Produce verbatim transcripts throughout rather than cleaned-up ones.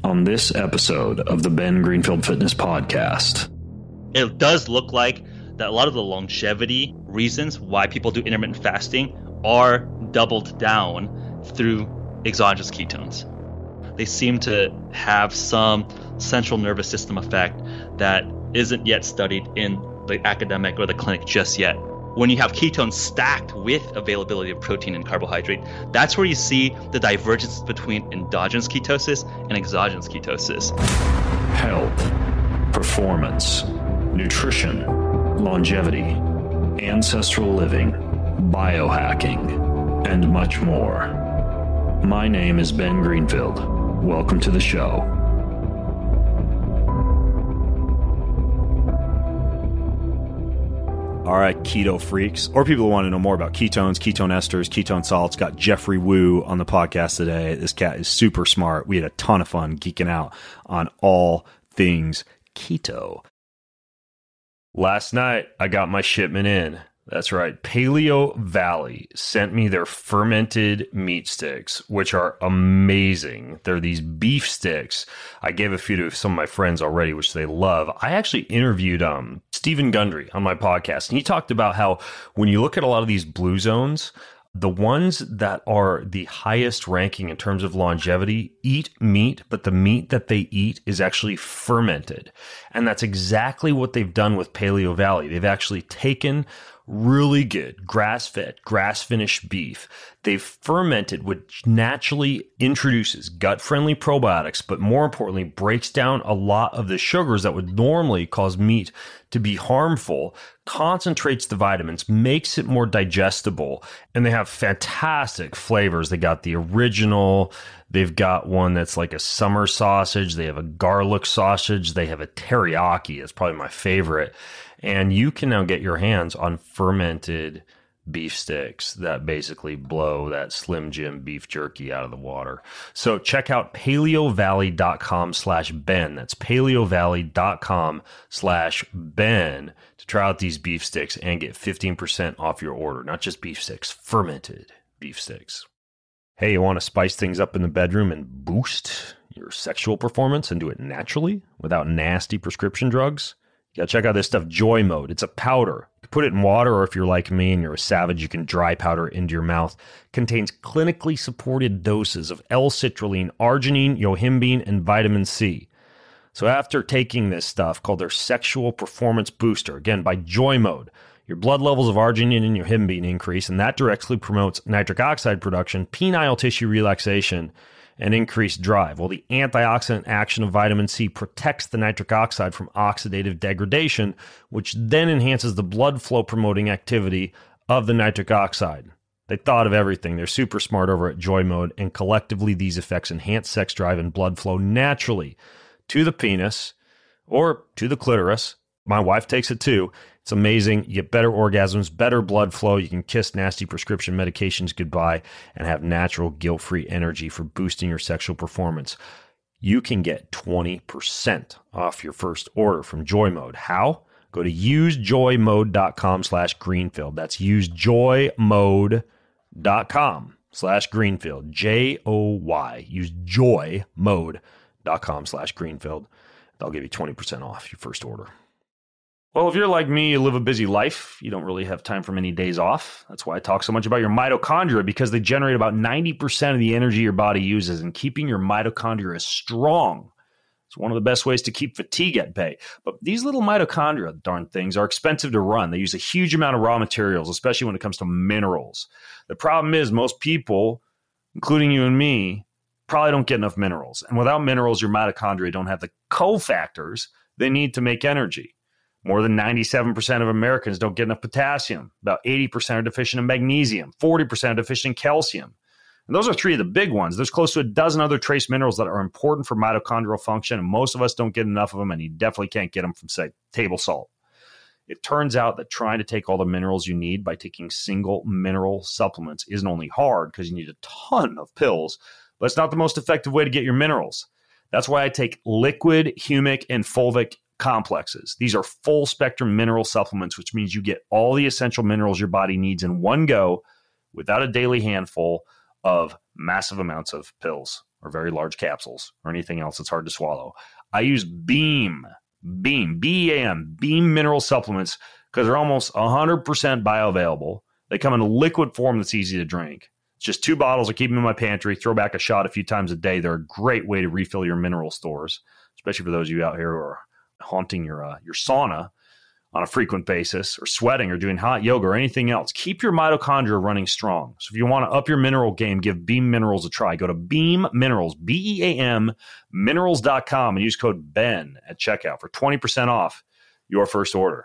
on this episode of the Ben Greenfield Fitness Podcast. It does look like that a lot of the longevity reasons why people do intermittent fasting are doubled down through exogenous ketones. They seem to have some central nervous system effect that isn't yet studied in the academic or the clinic just yet. When you have ketones stacked with availability of protein and carbohydrate, that's where you see the divergence between endogenous ketosis and exogenous ketosis. Health, performance, nutrition, longevity, ancestral living, biohacking, and much more. My name is Ben Greenfield. Welcome to the show. All right, keto freaks, or people who want to know more about ketones, ketone esters, ketone salts, got Jeffrey Wu on the podcast today. This cat is super smart. We had a ton of fun geeking out on all things keto. Last night, I got my shipment in. That's right. Paleo Valley sent me their fermented meat sticks, which are amazing. They're these beef sticks. I gave a few to some of my friends already, which they love. I actually interviewed um, Stephen Gundry on my podcast, and he talked about how when you look at a lot of these blue zones, the ones that are the highest ranking in terms of longevity eat meat, but the meat that they eat is actually fermented. And that's exactly what they've done with Paleo Valley. They've actually taken really good grass-fed, grass-finished beef. They've fermented, which naturally introduces gut-friendly probiotics, but more importantly, breaks down a lot of the sugars that would normally cause meat to be harmful, concentrates the vitamins, makes it more digestible, and they have fantastic flavors. They got the original, they've got one that's like a summer sausage, they have a garlic sausage, they have a teriyaki, it's probably my favorite. And you can now get your hands on fermented beef sticks that basically blow that Slim Jim beef jerky out of the water. So check out paleovalley.com slash Ben. That's paleovalley.com slash Ben to try out these beef sticks and get fifteen percent off your order. Not just beef sticks, fermented beef sticks. Hey, you want to spice things up in the bedroom and boost your sexual performance and do it naturally without nasty prescription drugs? You gotta check out this stuff, Joy Mode. It's a powder. You can put it in water, or if you're like me and you're a savage, you can dry powder into your mouth. Contains clinically supported doses of L-citrulline, arginine, yohimbine, and vitamin C. So after taking this stuff called their Sexual Performance Booster, again by Joy Mode, your blood levels of arginine and yohimbine increase, and that directly promotes nitric oxide production, penile tissue relaxation, and increased drive. Well, the antioxidant action of vitamin C protects the nitric oxide from oxidative degradation, which then enhances the blood flow promoting activity of the nitric oxide. They thought of everything. They're super smart over at Joy Mode, and collectively these effects enhance sex drive and blood flow naturally to the penis or to the clitoris. My wife takes it too. It's amazing. You get better orgasms, better blood flow. You can kiss nasty prescription medications goodbye and have natural guilt-free energy for boosting your sexual performance. You can get twenty percent off your first order from Joy Mode. How? Go to usejoymode.com slash Greenfield. That's usejoymode.com slash Greenfield. J O Y. Usejoymode.com slash Greenfield. They'll give you twenty percent off your first order. Well, if you're like me, you live a busy life, you don't really have time for many days off. That's why I talk so much about your mitochondria, because they generate about ninety percent of the energy your body uses, and keeping your mitochondria strong is one of the best ways to keep fatigue at bay. But these little mitochondria, darn things, are expensive to run. They use a huge amount of raw materials, especially when it comes to minerals. The problem is most people, including you and me, probably don't get enough minerals. And without minerals, your mitochondria don't have the cofactors they need to make energy. More than ninety-seven percent of Americans don't get enough potassium. About eighty percent are deficient in magnesium. forty percent are deficient in calcium. And those are three of the big ones. There's close to a dozen other trace minerals that are important for mitochondrial function, and most of us don't get enough of them, and you definitely can't get them from, say, table salt. It turns out that trying to take all the minerals you need by taking single mineral supplements isn't only hard because you need a ton of pills, but it's not the most effective way to get your minerals. That's why I take liquid, humic, and fulvic complexes. These are full spectrum mineral supplements, which means you get all the essential minerals your body needs in one go without a daily handful of massive amounts of pills. or very large capsules or anything else that's hard to swallow. I use Beam, Beam, B E A M, Beam mineral supplements because they're almost one hundred percent bioavailable. They come in a liquid form that's easy to drink. It's just two bottles. I keep them in my pantry, throw back a shot a few times a day. They're a great way to refill your mineral stores, especially for those of you out here who are haunting your uh, your sauna on a frequent basis, or sweating, or doing hot yoga, or anything else. Keep your mitochondria running strong. So if you want to up your mineral game, give Beam Minerals a try. Go to Beam Minerals, B E A M, minerals dot com, and use code BEN at checkout for twenty percent off your first order.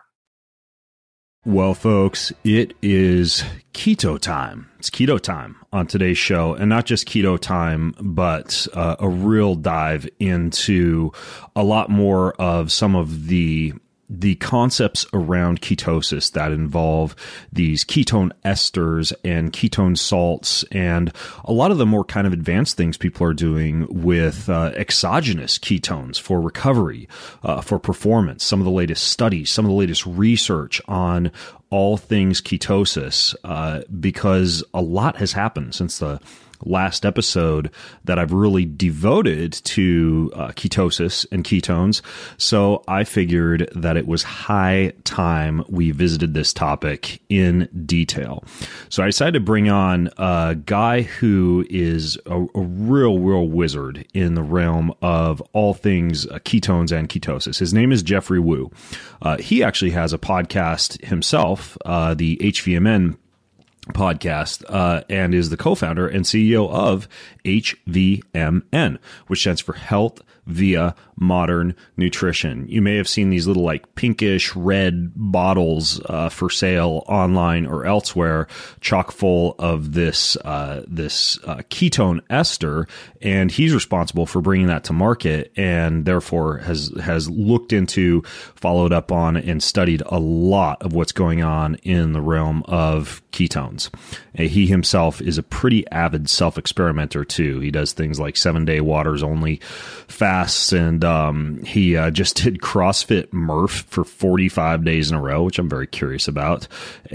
Well, folks, it is keto time. It's keto time on today's show, and not just keto time, but uh, a real dive into a lot more of some of the the concepts around ketosis that involve these ketone esters and ketone salts, and a lot of the more kind of advanced things people are doing with uh, exogenous ketones for recovery, uh, for performance, some of the latest studies, some of the latest research on all things ketosis, uh, because a lot has happened since the last episode that I've really devoted to uh, ketosis and ketones. So I figured that it was high time we visited this topic in detail. So I decided to bring on a guy who is a, a real, real wizard in the realm of all things uh, ketones and ketosis. His name is Jeffrey Woo. Uh, he actually has a podcast himself, uh, the H V M N podcast, uh, and is the co-founder and C E O of H V M N, which stands for Health Via Modern Nutrition. You may have seen these little like pinkish red bottles uh, for sale online or elsewhere, chock full of this uh, this uh, ketone ester, and he's responsible for bringing that to market, and therefore has has looked into, followed up on, and studied a lot of what's going on in the realm of ketones. And he himself is a pretty avid self-experimenter too. He does things like seven-day waters only fasts, and um, he uh, just did CrossFit Murph for forty-five days in a row, which I'm very curious about.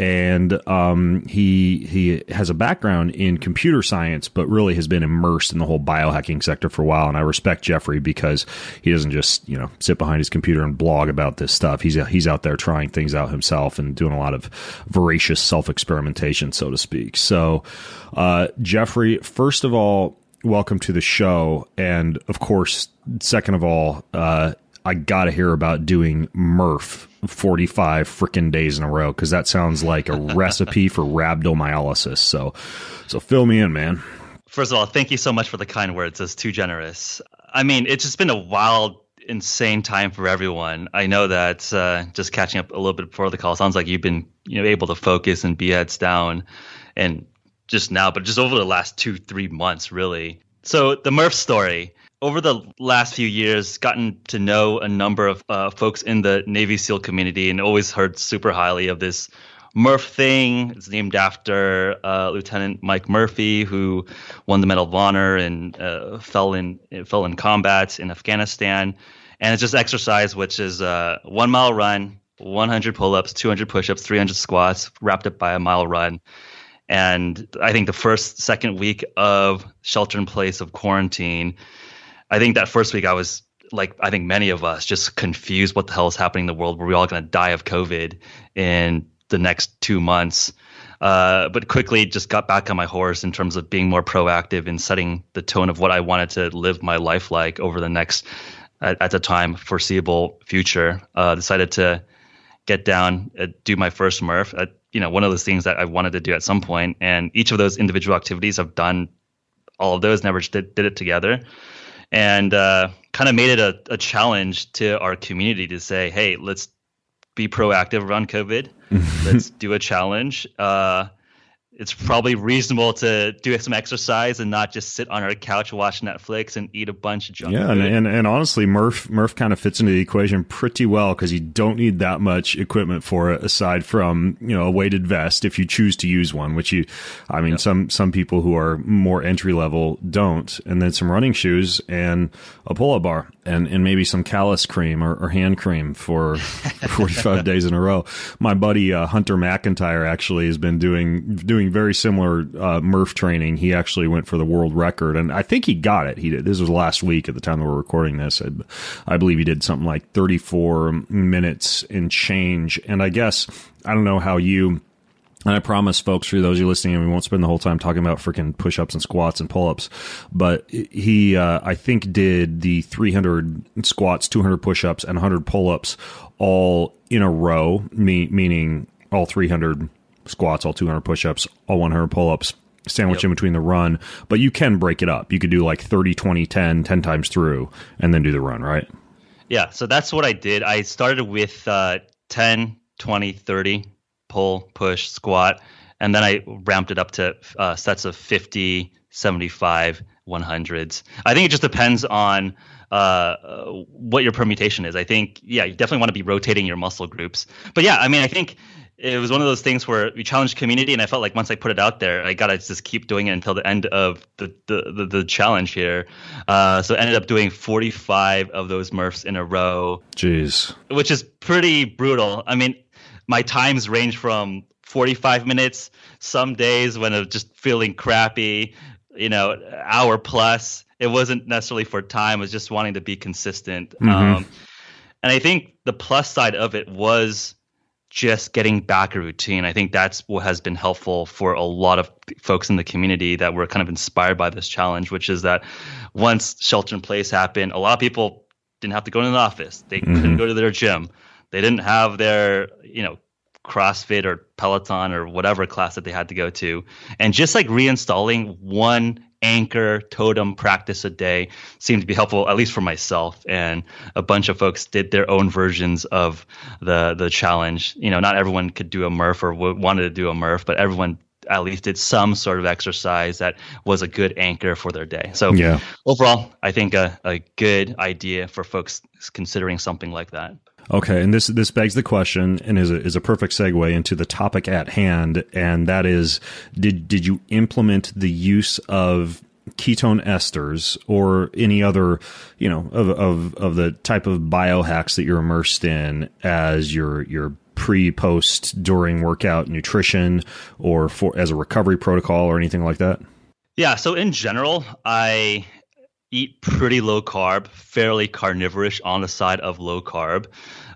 And um, he he has a background in computer science, but really has been immersed in the whole biohacking sector for a while. And I respect Jeffrey because he doesn't just, you know, sit behind his computer and blog about this stuff. He's he's out there trying things out himself and doing a lot of voracious self-experimentation, so to speak. So, uh, Jeffrey, first of all, welcome to the show. And of course, second of all, uh, I got to hear about doing Murph forty-five frickin' days in a row, because that sounds like a recipe for rhabdomyolysis. So, so fill me in, man. First of all, thank you so much for the kind words. That's too generous. I mean, it's just been a wild, insane time for everyone. I know that uh, just catching up a little bit before the call, sounds like you've been, you know, able to focus and be heads down, and just now, but just over the last two, three months, really. So the Murph story. Over the last few years, gotten to know a number of uh, folks in the Navy SEAL community, and always heard super highly of this Murph thing. It's named after uh, Lieutenant Mike Murphy, who won the Medal of Honor and uh, fell in fell in combat in Afghanistan. And it's just exercise, which is a one mile run, one hundred pull-ups, two hundred push-ups, three hundred squats, wrapped up by a mile run. And I think the first, second week of shelter in place of quarantine, I think that first week I was like, I think many of us just confused what the hell is happening in the world. Were we all going to die of COVID in the next two months? Uh, but quickly just got back on my horse in terms of being more proactive and setting the tone of what I wanted to live my life like over the next, at, at the time, foreseeable future. Uh, decided to get down, uh, do my first Murph. Uh, you know, one of those things that I wanted to do at some point. And each of those individual activities, I've done all of those, never did, did it together. And uh, kind of made it a, a challenge to our community to say, hey, let's be proactive around COVID. Let's do a challenge. Uh, it's probably reasonable to do some exercise and not just sit on our couch, watch Netflix, and eat a bunch of junk yeah, food. And, and and honestly, Murph Murph kind of fits into the equation pretty well, because you don't need that much equipment for it aside from, you know, a weighted vest if you choose to use one, which you, I mean, yep. some some people who are more entry level don't, and then some running shoes and a pull-up bar. and, and maybe some callus cream or, or hand cream for forty-five days in a row. My buddy uh, Hunter McIntyre actually has been doing doing very similar uh, Murph training. He actually went for the world record, and I think he got it. He did. This was last week at the time that we're recording this. I, I believe he did something like thirty-four minutes and change. And I guess, I don't know how you... And I promise, folks, for those of you listening, and we won't spend the whole time talking about freaking push-ups and squats and pull-ups, but he, uh, I think, did the three hundred squats, two hundred push-ups, and one hundred pull-ups all in a row, me- meaning all three hundred squats, all two hundred push-ups, all one hundred pull-ups, sandwich yep. in between the run. But you can break it up. You could do like thirty, twenty, ten, ten times through, and then do the run, right? Yeah, so that's what I did. I started with uh, ten, twenty, thirty. Pull, push, squat, and then I ramped it up to uh, sets of fifty, seventy-five, one hundreds. I think it just depends on uh, what your permutation is. I think, yeah, you definitely want to be rotating your muscle groups. But yeah, I mean, I think it was one of those things where we challenged community, and I felt like once I put it out there, I got to just keep doing it until the end of the the, the, the challenge here. Uh, so I ended up doing forty-five of those Murphs in a row. Jeez. Which is pretty brutal. I mean, my times range from forty-five minutes, some days when I was just feeling crappy, you know, hour plus. It wasn't necessarily for time. I was just wanting to be consistent. Mm-hmm. Um, and I think the plus side of it was just getting back a routine. I think that's what has been helpful for a lot of folks in the community that were kind of inspired by this challenge, which is that once shelter in place happened, a lot of people didn't have to go to the office. They mm-hmm. couldn't go to their gym. They didn't have their, you know, CrossFit or Peloton or whatever class that they had to go to. And just like reinstalling one anchor totem practice a day seemed to be helpful, at least for myself. And a bunch of folks did their own versions of the the challenge. You know, not everyone could do a Murph or w- wanted to do a Murph, but everyone at least did some sort of exercise that was a good anchor for their day. So yeah. Overall, I think a, a good idea for folks considering something like that. Okay, and this this begs the question, and is a, is a perfect segue into the topic at hand, and that is, did did you implement the use of ketone esters or any other, you know, of of of the type of biohacks that you're immersed in as your your pre, post, during workout nutrition, or for as a recovery protocol or anything like that? Yeah, so in general, I eat pretty low carb, fairly carnivorish on the side of low carb.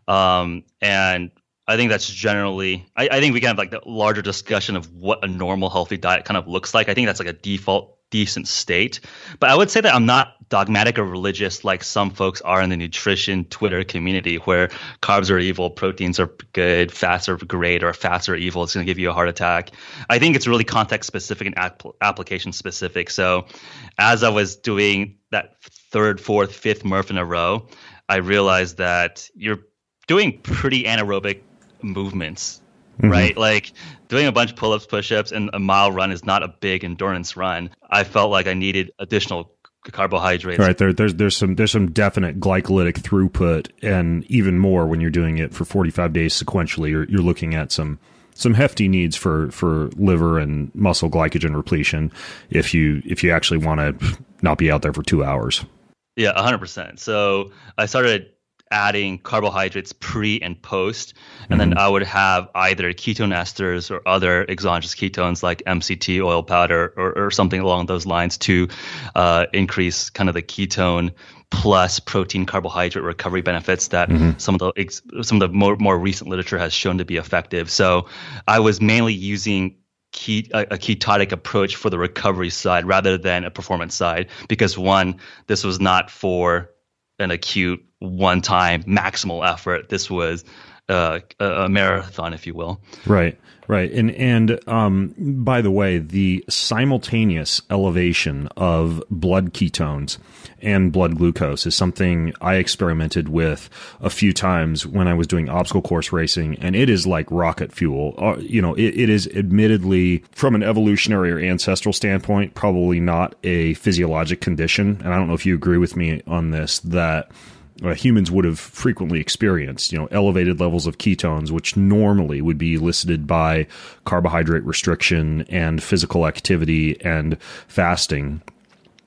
Um, and I think that's generally, I, I think we can have like the larger discussion of what a normal healthy diet kind of looks like. I think that's like a default decent state. But I would say that I'm not dogmatic or religious like some folks are in the nutrition Twitter community, where carbs are evil, proteins are good, fats are great, or fats are evil, it's going to give you a heart attack. I think it's really context specific and ap- application specific. So as I was doing that third, fourth, fifth Murph in a row, I realized that you're doing pretty anaerobic movements, mm-hmm. right? Like doing a bunch of pull-ups, push-ups, and a mile run is not a big endurance run. I felt like I needed additional carbohydrates. Right. There, there's there's some there's some definite glycolytic throughput, and even more when you're doing it for forty-five days sequentially. You're you're looking at some some hefty needs for for liver and muscle glycogen repletion if you if you actually want to not be out there for two hours. Yeah, one hundred percent. So I started adding carbohydrates pre and post, and mm-hmm. then I would have either ketone esters or other exogenous ketones like M C T oil powder or, or something along those lines to uh, increase kind of the ketone plus protein carbohydrate recovery benefits that mm-hmm. some of the some of the more, more recent literature has shown to be effective. So I was mainly using Ke- a, a ketotic approach for the recovery side rather than a performance side, because one, this was not for an acute one-time maximal effort. This was uh, a, a marathon, if you will. Right, right. And and um, by the way, the simultaneous elevation of blood ketones and blood glucose is something I experimented with a few times when I was doing obstacle course racing, and it is like rocket fuel. Uh, you know, it, it is admittedly, from an evolutionary or ancestral standpoint, probably not a physiologic condition. And I don't know if you agree with me on this, that Uh, humans would have frequently experienced, you know, elevated levels of ketones, which normally would be elicited by carbohydrate restriction and physical activity and fasting.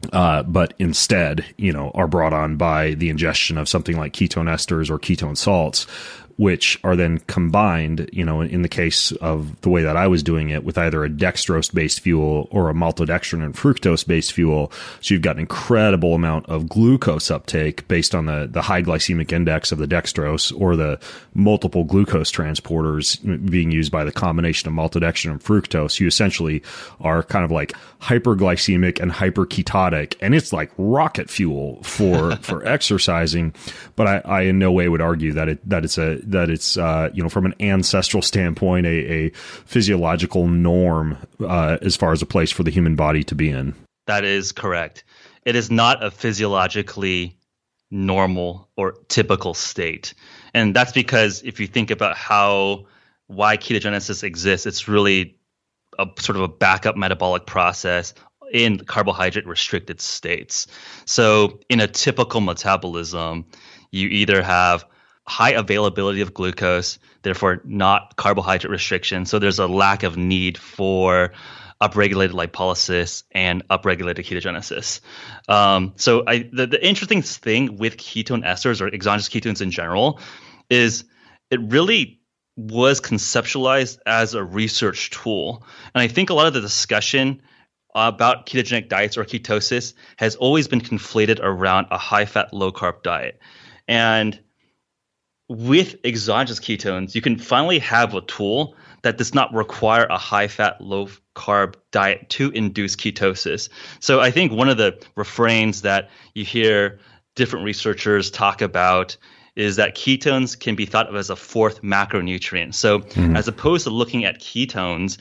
Uh, but instead, you know, are brought on by the ingestion of something like ketone esters or ketone salts, which are then combined, you know, in the case of the way that I was doing it, with either a dextrose-based fuel or a maltodextrin and fructose-based fuel. So you've got an incredible amount of glucose uptake based on the, the high glycemic index of the dextrose, or the multiple glucose transporters being used by the combination of maltodextrin and fructose. You essentially are kind of like hyperglycemic and hyperketotic, and it's like rocket fuel for, for exercising. But I, I in no way would argue that it, that it's a, that it's, uh, you know, from an ancestral standpoint, a, a physiological norm uh, as far as a place for the human body to be in. That is correct. It is not a physiologically normal or typical state. And that's because if you think about how, why ketogenesis exists, it's really a sort of a backup metabolic process in carbohydrate restricted states. So in a typical metabolism, you either have high availability of glucose, therefore not carbohydrate restriction. So there's a lack of need for upregulated lipolysis and upregulated ketogenesis. Um, so I, the, the interesting thing with ketone esters or exogenous ketones in general is it really was conceptualized as a research tool. And I think a lot of the discussion about ketogenic diets or ketosis has always been conflated around a high-fat, low-carb diet. And with exogenous ketones, you can finally have a tool that does not require a high-fat, low-carb diet to induce ketosis. So I think one of the refrains that you hear different researchers talk about is that ketones can be thought of as a fourth macronutrient. So mm-hmm. as opposed to looking at ketones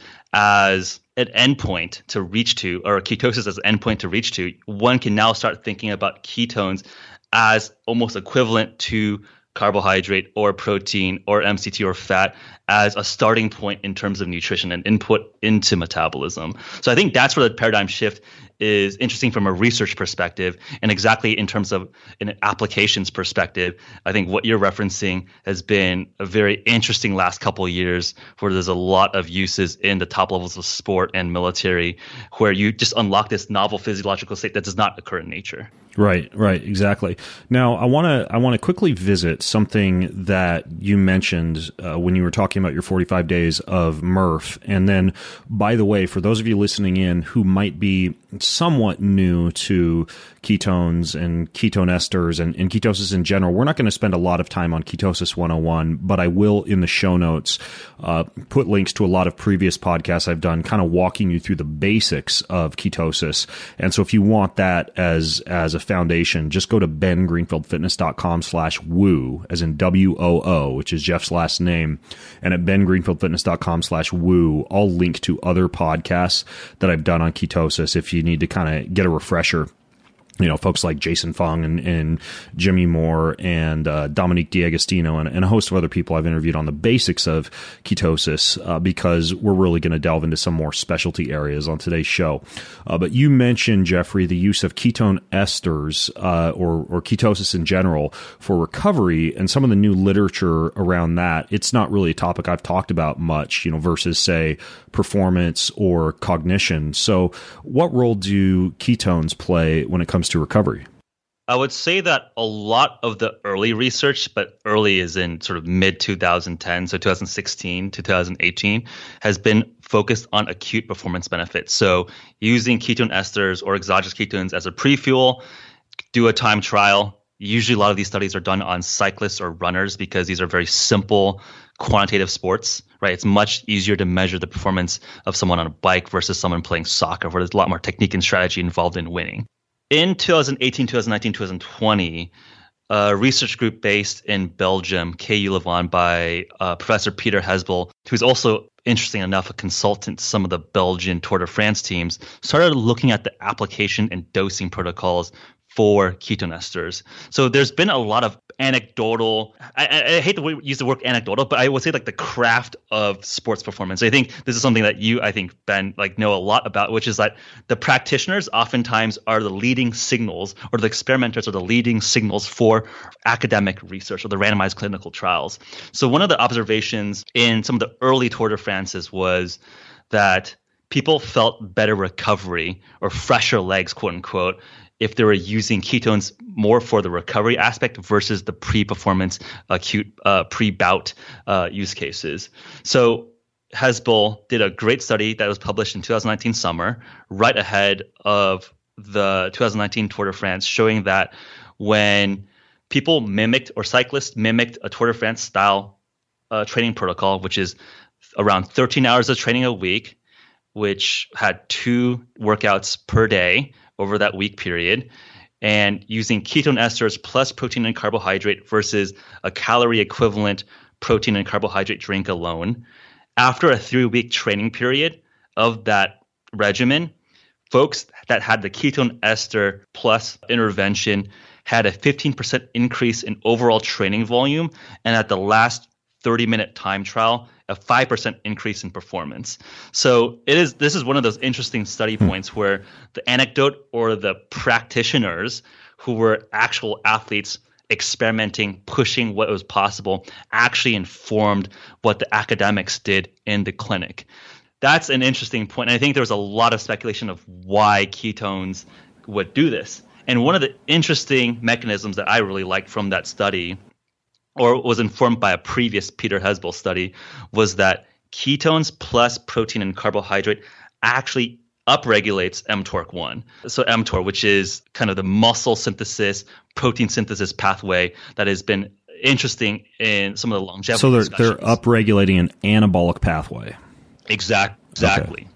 as an endpoint to reach to, or ketosis as an endpoint to reach to, one can now start thinking about ketones as almost equivalent to carbohydrate or protein or M C T or fat as a starting point in terms of nutrition and input into metabolism. So I think that's where the paradigm shift is interesting from a research perspective, and exactly in terms of an applications perspective. I think what you're referencing has been a very interesting last couple of years, where there's a lot of uses in the top levels of sport and military, where you just unlock this novel physiological state that does not occur in nature. Right, right, exactly. Now, I want to I want to quickly visit something that you mentioned uh, when you were talking about your forty-five days of Murph. And then, by the way, for those of you listening in who might be somewhat new to ketones and ketone esters and, and ketosis in general, we're not going to spend a lot of time on Ketosis one oh one, but I will, in the show notes, uh, put links to a lot of previous podcasts I've done, kind of walking you through the basics of ketosis. And so if you want that as as a foundation, just go to bengreenfieldfitness.com slash woo, as in W O O, which is Jeff's last name. And at bengreenfieldfitness.com slash woo, I'll link to other podcasts that I've done on ketosis if you need to kind of get a refresher. You know, folks like Jason Fung and, and Jimmy Moore and uh, Dominique D'Agostino and, and a host of other people I've interviewed on the basics of ketosis, uh, because we're really going to delve into some more specialty areas on today's show. Uh, but you mentioned, Jeffrey, the use of ketone esters uh, or, or ketosis in general for recovery, and some of the new literature around that. It's not really a topic I've talked about much, you know, versus, say, performance or cognition. So what role do ketones play when it comes to recovery? I would say that a lot of the early research, but early is in sort of mid twenty ten, so twenty sixteen, twenty eighteen, has been focused on acute performance benefits. So using ketone esters or exogenous ketones as a pre-fuel, do a time trial. Usually a lot of these studies are done on cyclists or runners because these are very simple quantitative sports, right? It's much easier to measure the performance of someone on a bike versus someone playing soccer, where there's a lot more technique and strategy involved in winning. In twenty eighteen, twenty nineteen, twenty twenty, a research group based in Belgium, K U Leuven, by uh, Professor Peter Hesbel, who's also, interesting enough, a consultant to some of the Belgian Tour de France teams, started looking at the application and dosing protocols for ketone esters. So there's been a lot of anecdotal, I, I, I hate to use the word anecdotal, but I would say like the craft of sports performance. I think this is something that you, I think, Ben, like know a lot about, which is that the practitioners oftentimes are the leading signals, or the experimenters are the leading signals for academic research or the randomized clinical trials. So one of the observations in some of the early Tour de France's was that people felt better recovery or fresher legs, quote unquote, if they were using ketones more for the recovery aspect versus the pre-performance acute uh, pre-bout uh, use cases. So Hezbollah did a great study that was published in two thousand nineteen summer, right ahead of the two thousand nineteen Tour de France, showing that when people mimicked or cyclists mimicked a Tour de France style uh, training protocol, which is around thirteen hours of training a week, which had two workouts per day over that week period, and using ketone esters plus protein and carbohydrate versus a calorie equivalent protein and carbohydrate drink alone. After a three-week training period of that regimen, folks that had the ketone ester plus intervention had a fifteen percent increase in overall training volume, and at the last thirty-minute time trial, a five percent increase in performance. So it is. This is one of those interesting study points where the anecdote or the practitioners who were actual athletes experimenting, pushing what was possible, actually informed what the academics did in the clinic. That's an interesting point. And I think there was a lot of speculation of why ketones would do this. And one of the interesting mechanisms that I really liked from that study, or was informed by a previous Peter Hezbollah study, was that ketones plus protein and carbohydrate actually upregulates mTORC one. So mTOR, which is kind of the muscle synthesis, protein synthesis pathway that has been interesting in some of the longevity So they're, discussions. they're upregulating an anabolic pathway. Exact, exactly. Okay.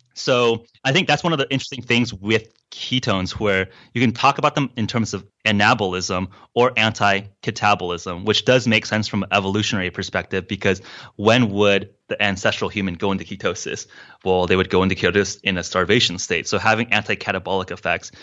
So I think that's one of the interesting things with ketones, where you can talk about them in terms of anabolism or anti-catabolism, which does make sense from an evolutionary perspective, because when would the ancestral human go into ketosis? Well, they would go into ketosis in a starvation state. So having anti-catabolic effects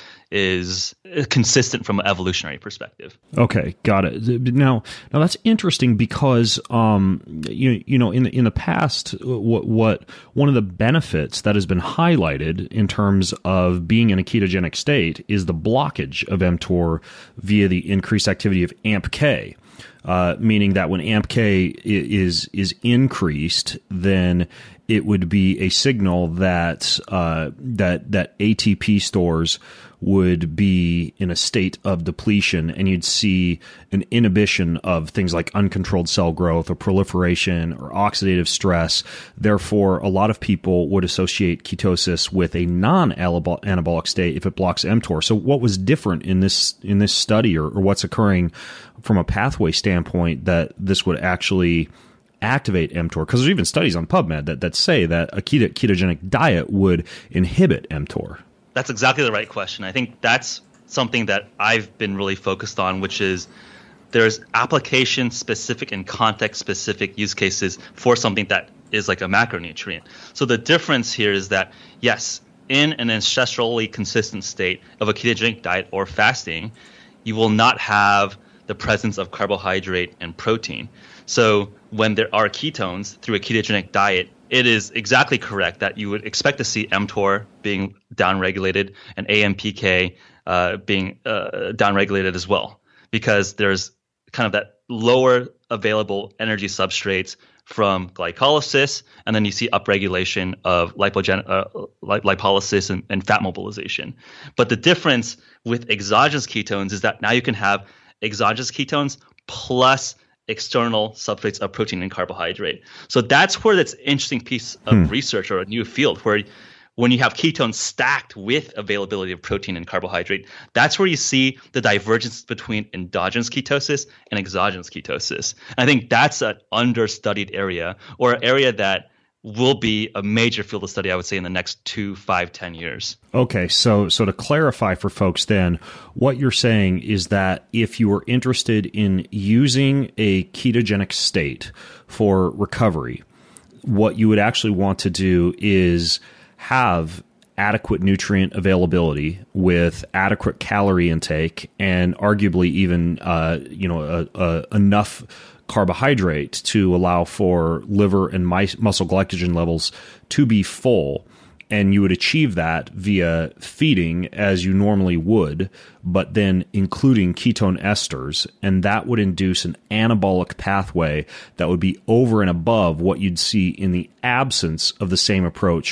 is consistent from an evolutionary perspective. Okay, got it. Now, now that's interesting because um, you you know in the, in the past, what what one of the benefits that has been highlighted in terms of being in a ketogenic state is the blockage of mTOR via the increased activity of A M P K. Uh, meaning that when A M P K is is increased, then it would be a signal that uh, that that A T P stores would be in a state of depletion, and you'd see an inhibition of things like uncontrolled cell growth or proliferation or oxidative stress. Therefore, a lot of people would associate ketosis with a non-anabolic state if it blocks mTOR. So what was different in this in this study, or, or what's occurring from a pathway standpoint that this would actually activate mTOR? Because there's even studies on PubMed that, that say that a keto, ketogenic diet would inhibit mTOR. That's exactly the right question. I think that's something that I've been really focused on, which is there's application-specific and context-specific use cases for something that is like a macronutrient. So the difference here is that, yes, in an ancestrally consistent state of a ketogenic diet or fasting, you will not have the presence of carbohydrate and protein. So when there are ketones through a ketogenic diet, it is exactly correct that you would expect to see mTOR being downregulated and A M P K uh, being uh, downregulated as well, because there's kind of that lower available energy substrates from glycolysis, and then you see upregulation of lipogen- uh, lip- lipolysis and, and fat mobilization. But the difference with exogenous ketones is that now you can have exogenous ketones plus external substrates of protein and carbohydrate. So that's where that's an interesting piece of hmm. research or a new field, where when you have ketones stacked with availability of protein and carbohydrate, that's where you see the divergence between endogenous ketosis and exogenous ketosis. And I think that's an understudied area, or an area that will be a major field of study, I would say, in the next two, five, ten years. Okay, so so to clarify for folks then, what you're saying is that if you are interested in using a ketogenic state for recovery, what you would actually want to do is have adequate nutrient availability with adequate calorie intake and arguably even uh, you know a, a, enough carbohydrate to allow for liver and muscle glycogen levels to be full. And you would achieve that via feeding as you normally would, but then including ketone esters. And that would induce an anabolic pathway that would be over and above what you'd see in the absence of the same approach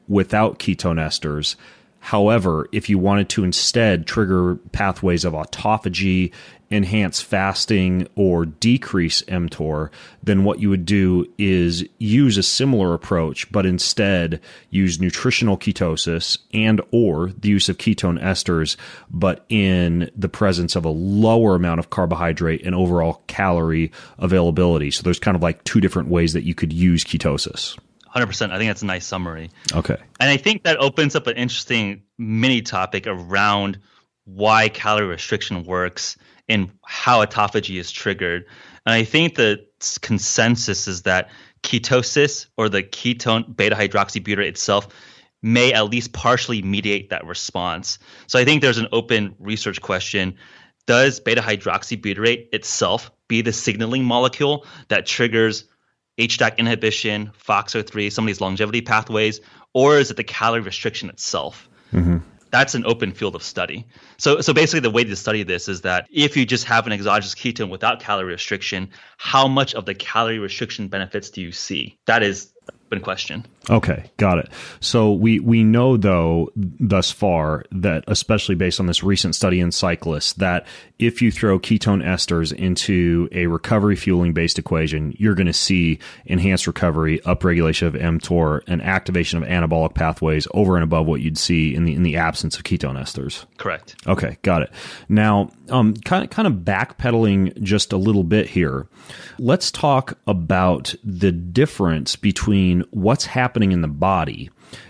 without ketone esters. However, if you wanted to instead trigger pathways of autophagy, enhance fasting, or decrease mTOR, then what you would do is use a similar approach, but instead use nutritional ketosis and or the use of ketone esters, but in the presence of a lower amount of carbohydrate and overall calorie availability. So there's kind of like two different ways that you could use ketosis. one hundred percent. I think that's a nice summary. Okay. And I think that opens up an interesting mini topic around why calorie restriction works and how autophagy is triggered. And I think the consensus is that ketosis, or the ketone beta hydroxybutyrate itself, may at least partially mediate that response. So I think there's an open research question. Does beta hydroxybutyrate itself be the signaling molecule that triggers H D A C inhibition, F O X O three, some of these longevity pathways, or is it the calorie restriction itself? Mm-hmm. That's an open field of study. So, so basically the way to study this is that if you just have an exogenous ketone without calorie restriction, how much of the calorie restriction benefits do you see? That is open question. Okay, got it. So we, we know, though, thus far, that especially based on this recent study in cyclists, that if you throw ketone esters into a recovery fueling-based equation, you're going to see enhanced recovery, upregulation of mTOR, and activation of anabolic pathways over and above what you'd see in the in the absence of ketone esters. Correct. Okay, got it. Now, um, kind of, kind of backpedaling just a little bit here, let's talk about the difference between what's happening in the body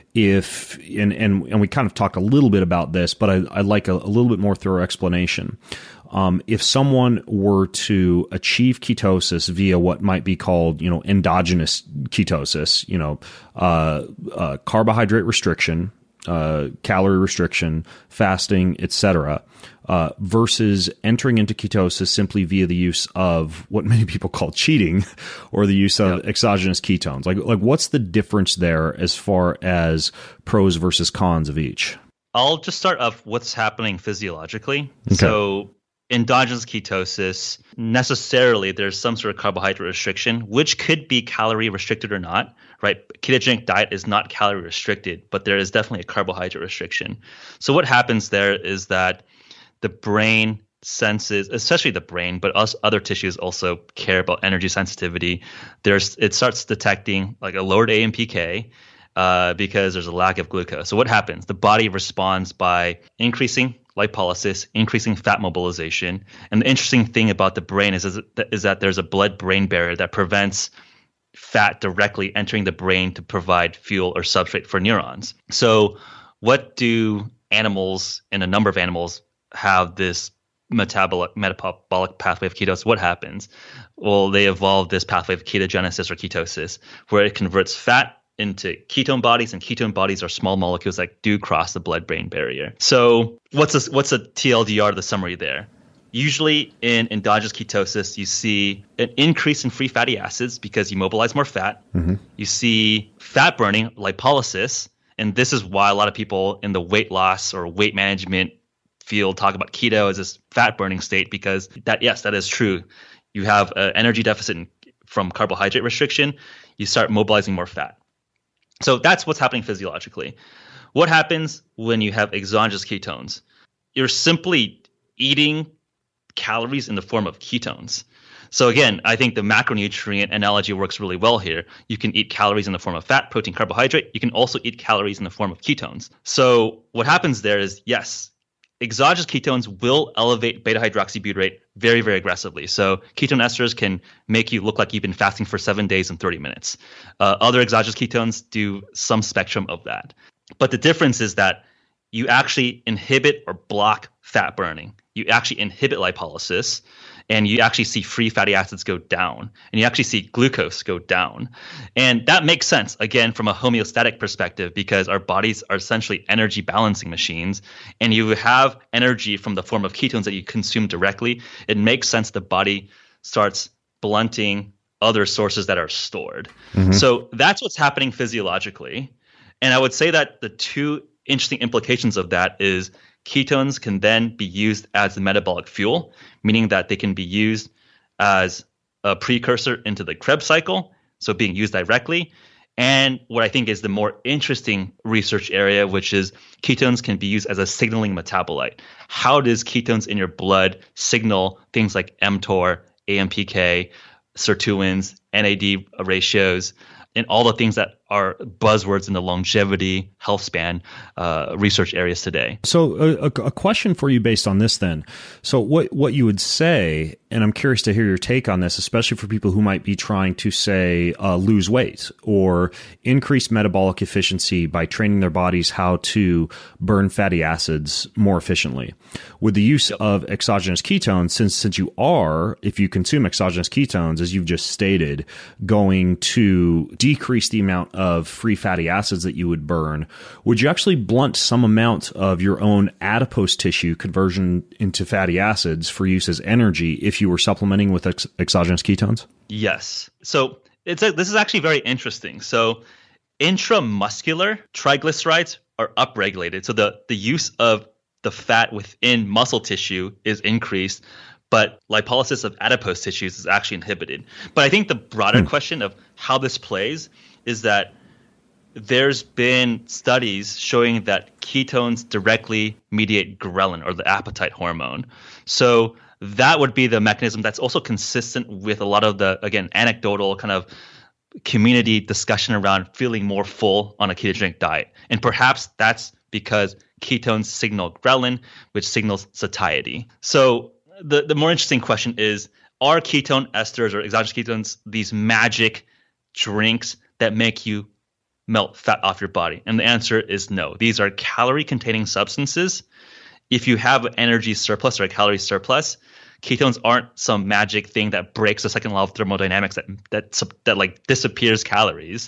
if and, and and we kind of talked a little bit about this, but I, I'd like a, a little bit more thorough explanation. Um, if someone were to achieve ketosis via what might be called, you know, endogenous ketosis, you know, uh, uh, carbohydrate restriction, uh, calorie restriction, fasting, et cetera, uh, versus entering into ketosis simply via the use of what many people call cheating, or the use of yep. exogenous ketones. Like, like what's the difference there as far as pros versus cons of each? I'll just start off what's happening physiologically. Okay. So endogenous ketosis, necessarily there's some sort of carbohydrate restriction, which could be calorie restricted or not, right? Ketogenic diet is not calorie restricted, but there is definitely a carbohydrate restriction. So what happens there is that the brain senses, especially the brain, but us other tissues also care about energy sensitivity. There's it starts detecting like a lowered A M P K uh, because there's a lack of glucose. So what happens? The body responds by increasing lipolysis, increasing fat mobilization. And the interesting thing about the brain is, is, is that there's a blood-brain barrier that prevents fat directly entering the brain to provide fuel or substrate for neurons. So what do animals, and a number of animals, have this metabolic metabolic pathway of ketosis? What happens? Well, they evolve this pathway of ketogenesis or ketosis, where it converts fat into ketone bodies, and ketone bodies are small molecules that do cross the blood-brain barrier. So what's a, what's a T L D R, the summary there? Usually in endogenous ketosis, you see an increase in free fatty acids because you mobilize more fat. Mm-hmm. You see fat burning, lipolysis, and this is why a lot of people in the weight loss or weight management field talk about keto as this fat burning state, because that, yes, that is true. You have an energy deficit from carbohydrate restriction, you start mobilizing more fat. So that's what's happening physiologically. What happens when you have exogenous ketones? You're simply eating calories in the form of ketones. So again, I think the macronutrient analogy works really well here. You can eat calories in the form of fat, protein, carbohydrate. You can also eat calories in the form of ketones. So what happens there is, yes, exogenous ketones will elevate beta hydroxybutyrate very, very aggressively. So ketone esters can make you look like you've been fasting for seven days and thirty minutes. Uh, other exogenous ketones do some spectrum of that. But the difference is that you actually inhibit or block fat burning. You actually inhibit lipolysis, and you actually see free fatty acids go down, and you actually see glucose go down. And that makes sense, again, from a homeostatic perspective, because our bodies are essentially energy balancing machines, and you have energy from the form of ketones that you consume directly. It makes sense the body starts blunting other sources that are stored. Mm-hmm. So that's what's happening physiologically. And I would say that the two interesting implications of that is ketones can then be used as a metabolic fuel, meaning that they can be used as a precursor into the Krebs cycle, so being used directly. and what I think is the more interesting research area, which is ketones can be used as a signaling metabolite. How does ketones in your blood signal things like mTOR, A M P K, sirtuins, N A D ratios, and all the things that are buzzwords in the longevity, health span uh, research areas today. So a, a question for you based on this then. So what, what you would say, and I'm curious to hear your take on this, especially for people who might be trying to say uh, lose weight or increase metabolic efficiency by training their bodies how to burn fatty acids more efficiently. With the use of exogenous ketones, since, since you are, if you consume exogenous ketones, as you've just stated, going to decrease the amount of free fatty acids that you would burn, would you actually blunt some amount of your own adipose tissue conversion into fatty acids for use as energy if you were supplementing with ex- exogenous ketones? Yes. So it's a, this is actually very interesting. So intramuscular triglycerides are upregulated. So the, the use of the fat within muscle tissue is increased, but lipolysis of adipose tissues is actually inhibited. But I think the broader hmm. question of how this plays is that there's been studies showing that ketones directly mediate ghrelin, or the appetite hormone. So that would be the mechanism that's also consistent with a lot of the, again, anecdotal kind of community discussion around feeling more full on a ketogenic diet. And perhaps that's because ketones signal ghrelin, which signals satiety. So the, the more interesting question is, are ketone esters or exogenous ketones these magic drinks that make you melt fat off your body? And the answer is no. These are calorie-containing substances. If you have an energy surplus or a calorie surplus, ketones aren't some magic thing that breaks the second law of thermodynamics that that that like disappears calories.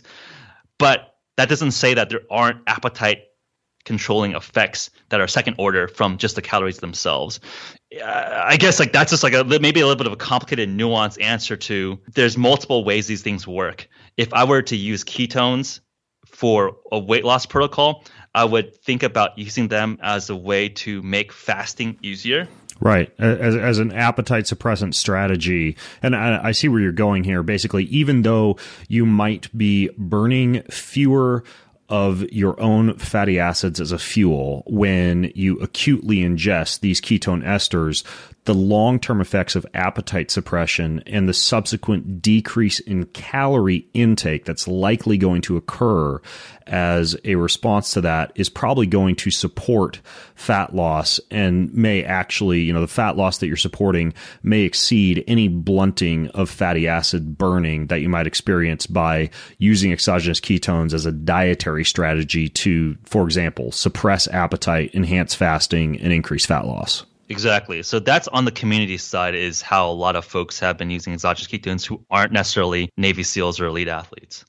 But that doesn't say that there aren't appetite controlling effects that are second order from just the calories themselves. Uh, I guess like that's just like a, maybe a little bit of a complicated, nuanced answer to there's multiple ways these things work. If I were to use ketones for a weight loss protocol, I would think about using them as a way to make fasting easier. Right. As, as an appetite suppressant strategy. And I, I see where you're going here. Basically, even though you might be burning fewer of your own fatty acids as a fuel when you acutely ingest these ketone esters, the long-term effects of appetite suppression and the subsequent decrease in calorie intake that's likely going to occur as a response to that is probably going to support fat loss and may actually, you know, the fat loss that you're supporting may exceed any blunting of fatty acid burning that you might experience by using exogenous ketones as a dietary strategy to, for example, suppress appetite, enhance fasting, and increase fat loss. Exactly. So that's on the community side is how a lot of folks have been using exogenous ketones who aren't necessarily Navy SEALs or elite athletes.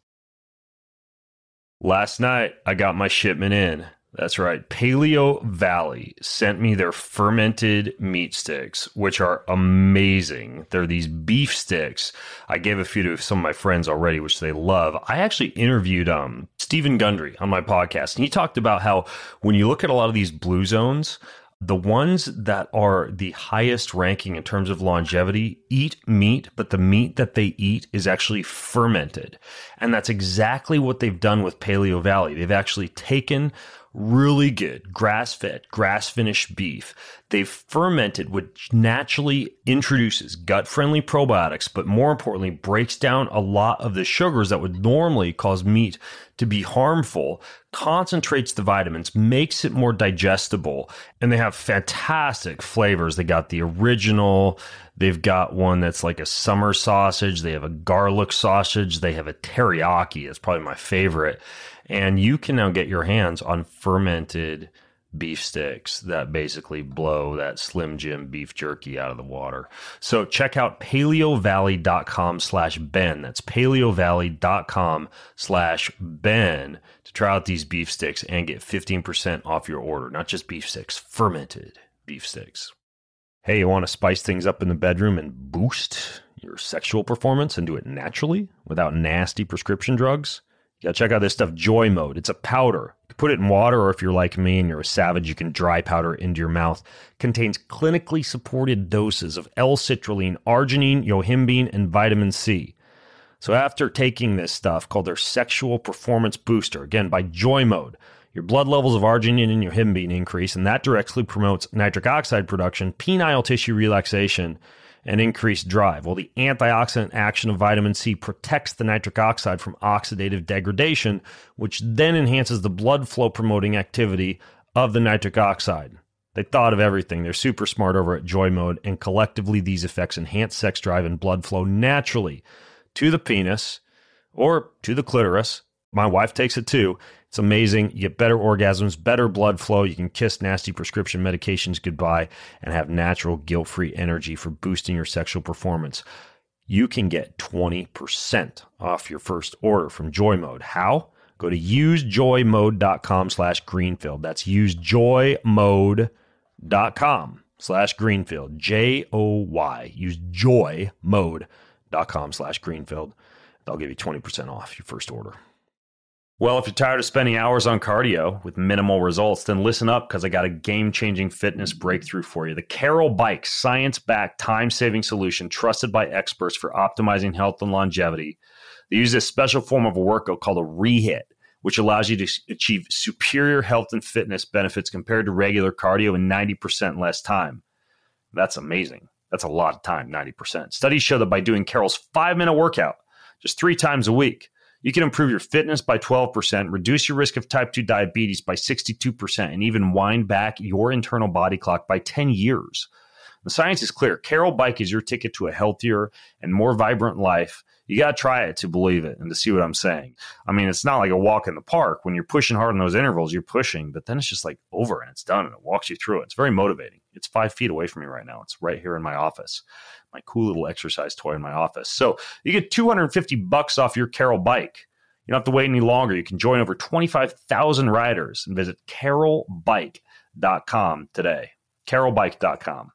Last night, I got my shipment in. That's right. Paleo Valley sent me their fermented meat sticks, which are amazing. They're these beef sticks. I gave a few to some of my friends already, which they love. I actually interviewed um, Stephen Gundry on my podcast, and he talked about how when you look at a lot of these blue zones, the ones that are the highest ranking in terms of longevity eat meat, but the meat that they eat is actually fermented. And that's exactly what they've done with Paleo Valley. They've actually taken really good grass-fed, grass-finished beef. They've fermented, which naturally introduces gut-friendly probiotics, but more importantly, breaks down a lot of the sugars that would normally cause meat to be harmful, concentrates the vitamins, makes it more digestible, and they have fantastic flavors. They got the original, they've got one that's like a summer sausage, they have a garlic sausage, they have a teriyaki, that's probably my favorite. And you can now get your hands on fermented beef sticks that basically blow that Slim Jim beef jerky out of the water. So check out paleovalley.com slash Ben. That's paleovalley.com slash Ben to try out these beef sticks and get fifteen percent off your order. Not just beef sticks, fermented beef sticks. Hey, you want to spice things up in the bedroom and boost your sexual performance and do it naturally without nasty prescription drugs? You gotta check out this stuff, Joy Mode. It's a powder. You can put it in water, or if you're like me and you're a savage, you can dry powder into your mouth. Contains clinically supported doses of L-citrulline, arginine, yohimbine, and vitamin C. So after taking this stuff called their Sexual Performance Booster, again by Joy Mode, your blood levels of arginine and your himbine increase, and that directly promotes nitric oxide production, penile tissue relaxation, and increased drive. Well, the antioxidant action of vitamin C protects the nitric oxide from oxidative degradation, which then enhances the blood flow promoting activity of the nitric oxide. They thought of everything. They're super smart over at Joy Mode, and collectively these effects enhance sex drive and blood flow naturally to the penis or to the clitoris. My wife takes it too. It's amazing. You get better orgasms, better blood flow. You can kiss nasty prescription medications goodbye and have natural guilt-free energy for boosting your sexual performance. You can get twenty percent off your first order from Joy Mode. How? Go to usejoymode.com slash Greenfield. That's usejoymode.com slash Greenfield. J O Y. Usejoymode.com slash Greenfield. They'll give you twenty percent off your first order. Well, if you're tired of spending hours on cardio with minimal results, then listen up, because I got a game-changing fitness breakthrough for you. The Carol Bike, science-backed, time-saving solution trusted by experts for optimizing health and longevity. They use this special form of a workout called a rehit, which allows you to achieve superior health and fitness benefits compared to regular cardio in ninety percent less time. That's amazing. That's a lot of time, ninety percent. Studies show that by doing Carol's five-minute workout just three times a week, you can improve your fitness by twelve percent, reduce your risk of type two diabetes by sixty-two percent, and even wind back your internal body clock by ten years. The science is clear. Carol Bike is your ticket to a healthier and more vibrant life. You got to try it to believe it and to see what I'm saying. I mean, it's not like a walk in the park. When you're pushing hard in those intervals, you're pushing, but then it's just like over and it's done and it walks you through it. It's very motivating. It's five feet away from me right now. It's right here in my office. My cool little exercise toy in my office. So you get two hundred fifty bucks off your Carol Bike. You don't have to wait any longer. You can join over twenty-five thousand riders and visit carol bike dot com today. carol bike dot com.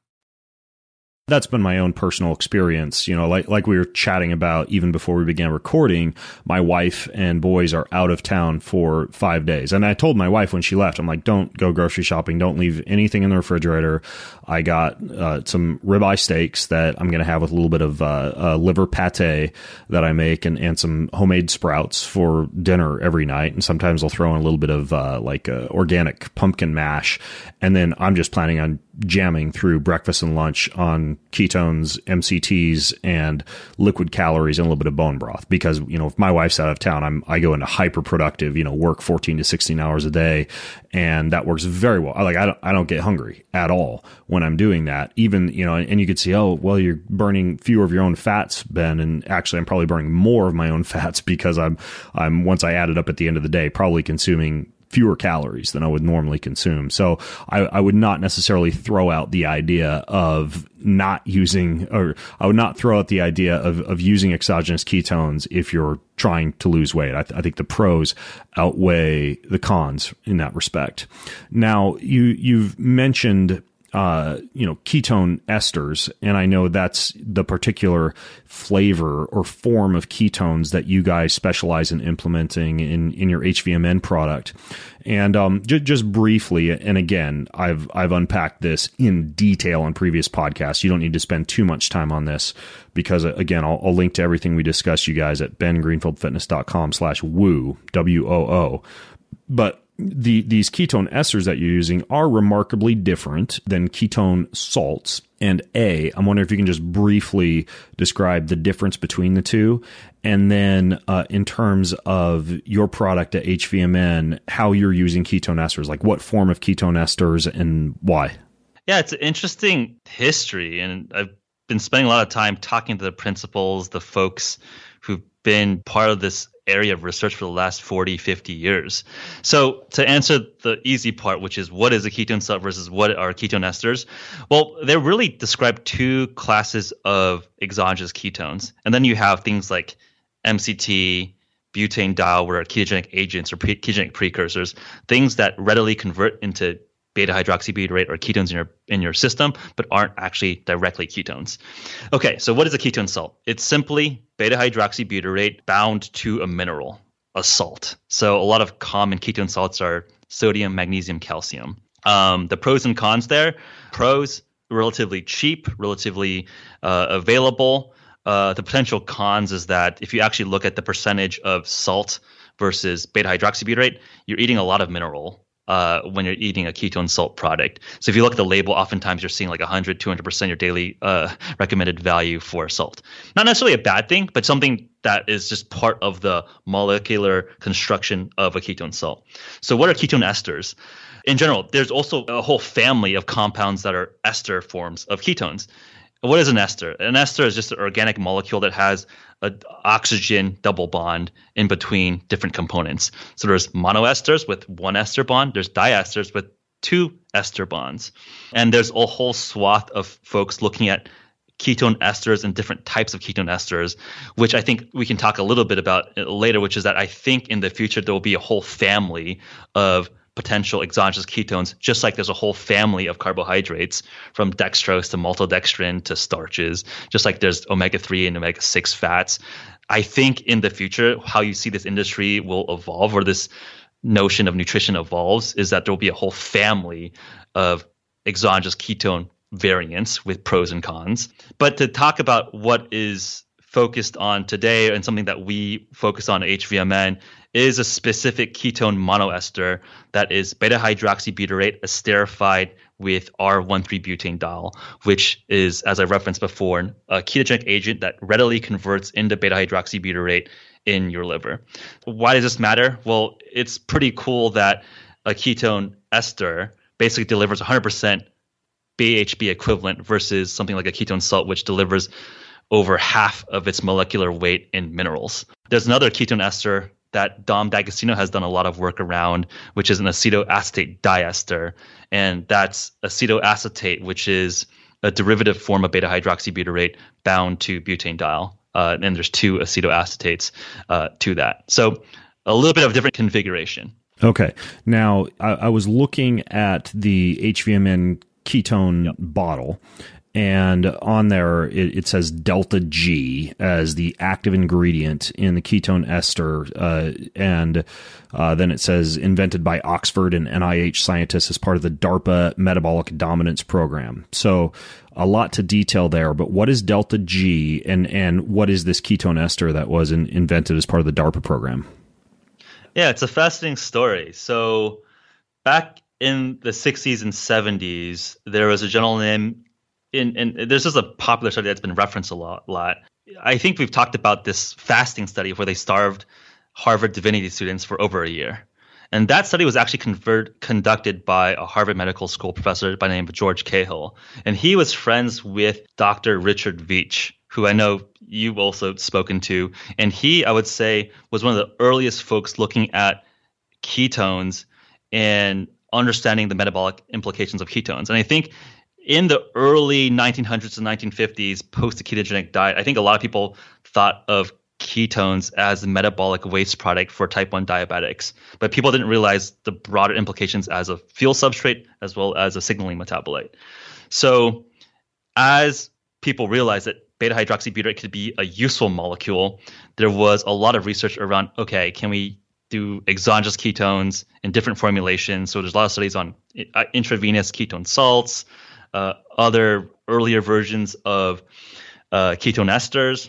That's been my own personal experience. You know, like like we were chatting about even before we began recording, my wife and boys are out of town for five days. And I told my wife when she left, I'm like, don't go grocery shopping. Don't leave anything in the refrigerator. I got uh, some ribeye steaks that I'm going to have with a little bit of uh, uh, liver pate that I make, and, and some homemade sprouts for dinner every night. And sometimes I'll throw in a little bit of uh, like uh, organic pumpkin mash. And then I'm just planning on jamming through breakfast and lunch on ketones, M C Ts, and liquid calories and a little bit of bone broth. Because, you know, if my wife's out of town, I'm, I go into hyper productive, you know, work fourteen to sixteen hours a day. And that works very well. I like, I don't, I don't get hungry at all when I'm doing that. Even, you know, and you could see, oh, well, you're burning fewer of your own fats, Ben. And actually I'm probably burning more of my own fats because I'm, I'm, once I add it up at the end of the day, probably consuming fewer calories than I would normally consume. So I, I would not necessarily throw out the idea of not using, or I would not throw out the idea of, of using exogenous ketones if you're trying to lose weight. I, th- I think the pros outweigh the cons in that respect. Now, you, you've mentioned Uh, you know, ketone esters. And I know that's the particular flavor or form of ketones that you guys specialize in implementing in, in your H V M N product. And um, j- just briefly, and again, I've I've unpacked this in detail on previous podcasts. You don't need to spend too much time on this because, again, I'll, I'll link to everything we discussed, you guys, at ben greenfield fitness dot com slash woo, W O O. But The, these ketone esters that you're using are remarkably different than ketone salts. And A, I'm wondering if you can just briefly describe the difference between the two. And then uh, in terms of your product at H V M N, how you're using ketone esters, like what form of ketone esters and why? Yeah, it's an interesting history. And I've been spending a lot of time talking to the principals, the folks who've been part of this area of research for the last forty, fifty years. So to answer the easy part, which is what is a ketone salt versus what are ketone esters? Well, they really describe two classes of exogenous ketones. And then you have things like M C T, butane-diol, where are ketogenic agents or pre- ketogenic precursors, things that readily convert into beta-hydroxybutyrate or ketones in your in your system, but aren't actually directly ketones. Okay, so what is a ketone salt? It's simply beta-hydroxybutyrate bound to a mineral, a salt. So a lot of common ketone salts are sodium, magnesium, calcium. Um, the pros and cons there: pros, relatively cheap, relatively uh, available. uh, the potential cons is that if you actually look at the percentage of salt versus beta hydroxybutyrate, you're eating a lot of mineral uh, when you're eating a ketone salt product. So if you look at the label, oftentimes you're seeing like one hundred, two hundred percent your daily uh, recommended value for salt. Not necessarily a bad thing, but something that is just part of the molecular construction of a ketone salt. So what are ketone esters? In general, there's also a whole family of compounds that are ester forms of ketones. What is an ester? An ester is just an organic molecule that has an oxygen double bond in between different components. So there's monoesters with one ester bond. There's diesters with two ester bonds. And there's a whole swath of folks looking at ketone esters and different types of ketone esters, which I think we can talk a little bit about later, which is that I think in the future there will be a whole family of potential exogenous ketones, just like there's a whole family of carbohydrates from dextrose to maltodextrin to starches, just like there's omega three and omega six fats. I think in the future, how you see this industry will evolve, or this notion of nutrition evolves, is that there will be a whole family of exogenous ketone variants with pros and cons. But to talk about what is focused on today and something that we focus on at H V M N is a specific ketone monoester that is beta hydroxybutyrate esterified with R thirteen butanediol, which is, as I referenced before, a ketogenic agent that readily converts into beta hydroxybutyrate in your liver. Why does this matter? Well, it's pretty cool that a ketone ester basically delivers one hundred percent B H B equivalent versus something like a ketone salt, which delivers over half of its molecular weight in minerals. There's another ketone ester that Dom D'Agostino has done a lot of work around, which is an acetoacetate diester. And that's acetoacetate, which is a derivative form of beta hydroxybutyrate bound to butanediol. Uh, and there's two acetoacetates uh, to that. So a little bit of different configuration. Okay. Now, I, I was looking at the H V M N ketone yep. bottle, and on there it, it says delta G as the active ingredient in the ketone ester, uh, and uh, then it says invented by Oxford and N I H scientists as part of the DARPA Metabolic Dominance Program. So a lot to detail there, but what is delta G, and, and what is this ketone ester that was in, invented as part of the DARPA program? Yeah, it's a fascinating story. So back in the sixties and seventies, there was a gentleman in, and this is a popular study that's been referenced a lot, lot. I think we've talked about this fasting study where they starved Harvard Divinity students for over a year. And that study was actually convert, conducted by a Harvard Medical School professor by the name of George Cahill. And he was friends with Doctor Richard Veech, who I know you've also spoken to. And he, I would say, was one of the earliest folks looking at ketones and understanding the metabolic implications of ketones. And I think in the early nineteen hundreds and nineteen fifties, post the ketogenic diet, I think a lot of people thought of ketones as a metabolic waste product for type one diabetics. But people didn't realize the broader implications as a fuel substrate as well as a signaling metabolite. So as people realized that beta hydroxybutyrate could be a useful molecule, there was a lot of research around, okay, can we do exogenous ketones in different formulations? So there's a lot of studies on intravenous ketone salts, uh, other earlier versions of uh, ketone esters.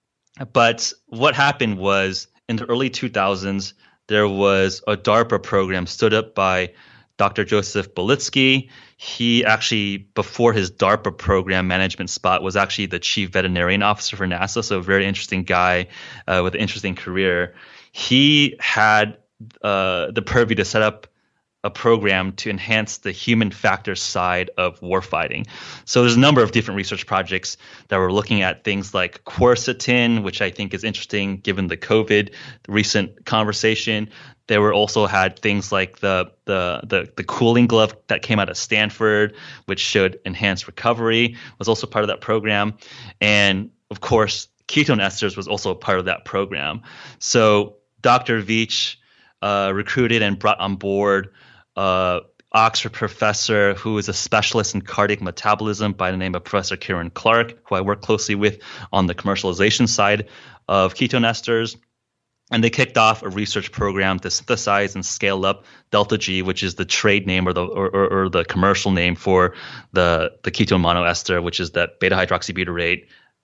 But what happened was in the early two thousands, there was a DARPA program stood up by Doctor Joseph Belitsky. He actually, before his DARPA program management spot, was actually the chief veterinarian officer for NASA, so a very interesting guy uh, with an interesting career. He had uh, the purview to set up a program to enhance the human factor side of warfighting. So there's a number of different research projects that were looking at things like quercetin, which I think is interesting given the COVID recent conversation. They were also had things like the, the the the cooling glove that came out of Stanford, which showed enhanced recovery, was also part of that program. And of course, ketone esters was also a part of that program. So Doctor Veech uh, recruited and brought on board uh, Oxford professor who is a specialist in cardiac metabolism by the name of Professor Kieran Clark, who I work closely with on the commercialization side of ketone esters. And they kicked off a research program to synthesize and scale up delta G, which is the trade name or the or, or, or the commercial name for the, the ketone monoester, which is that beta hydroxybutyrate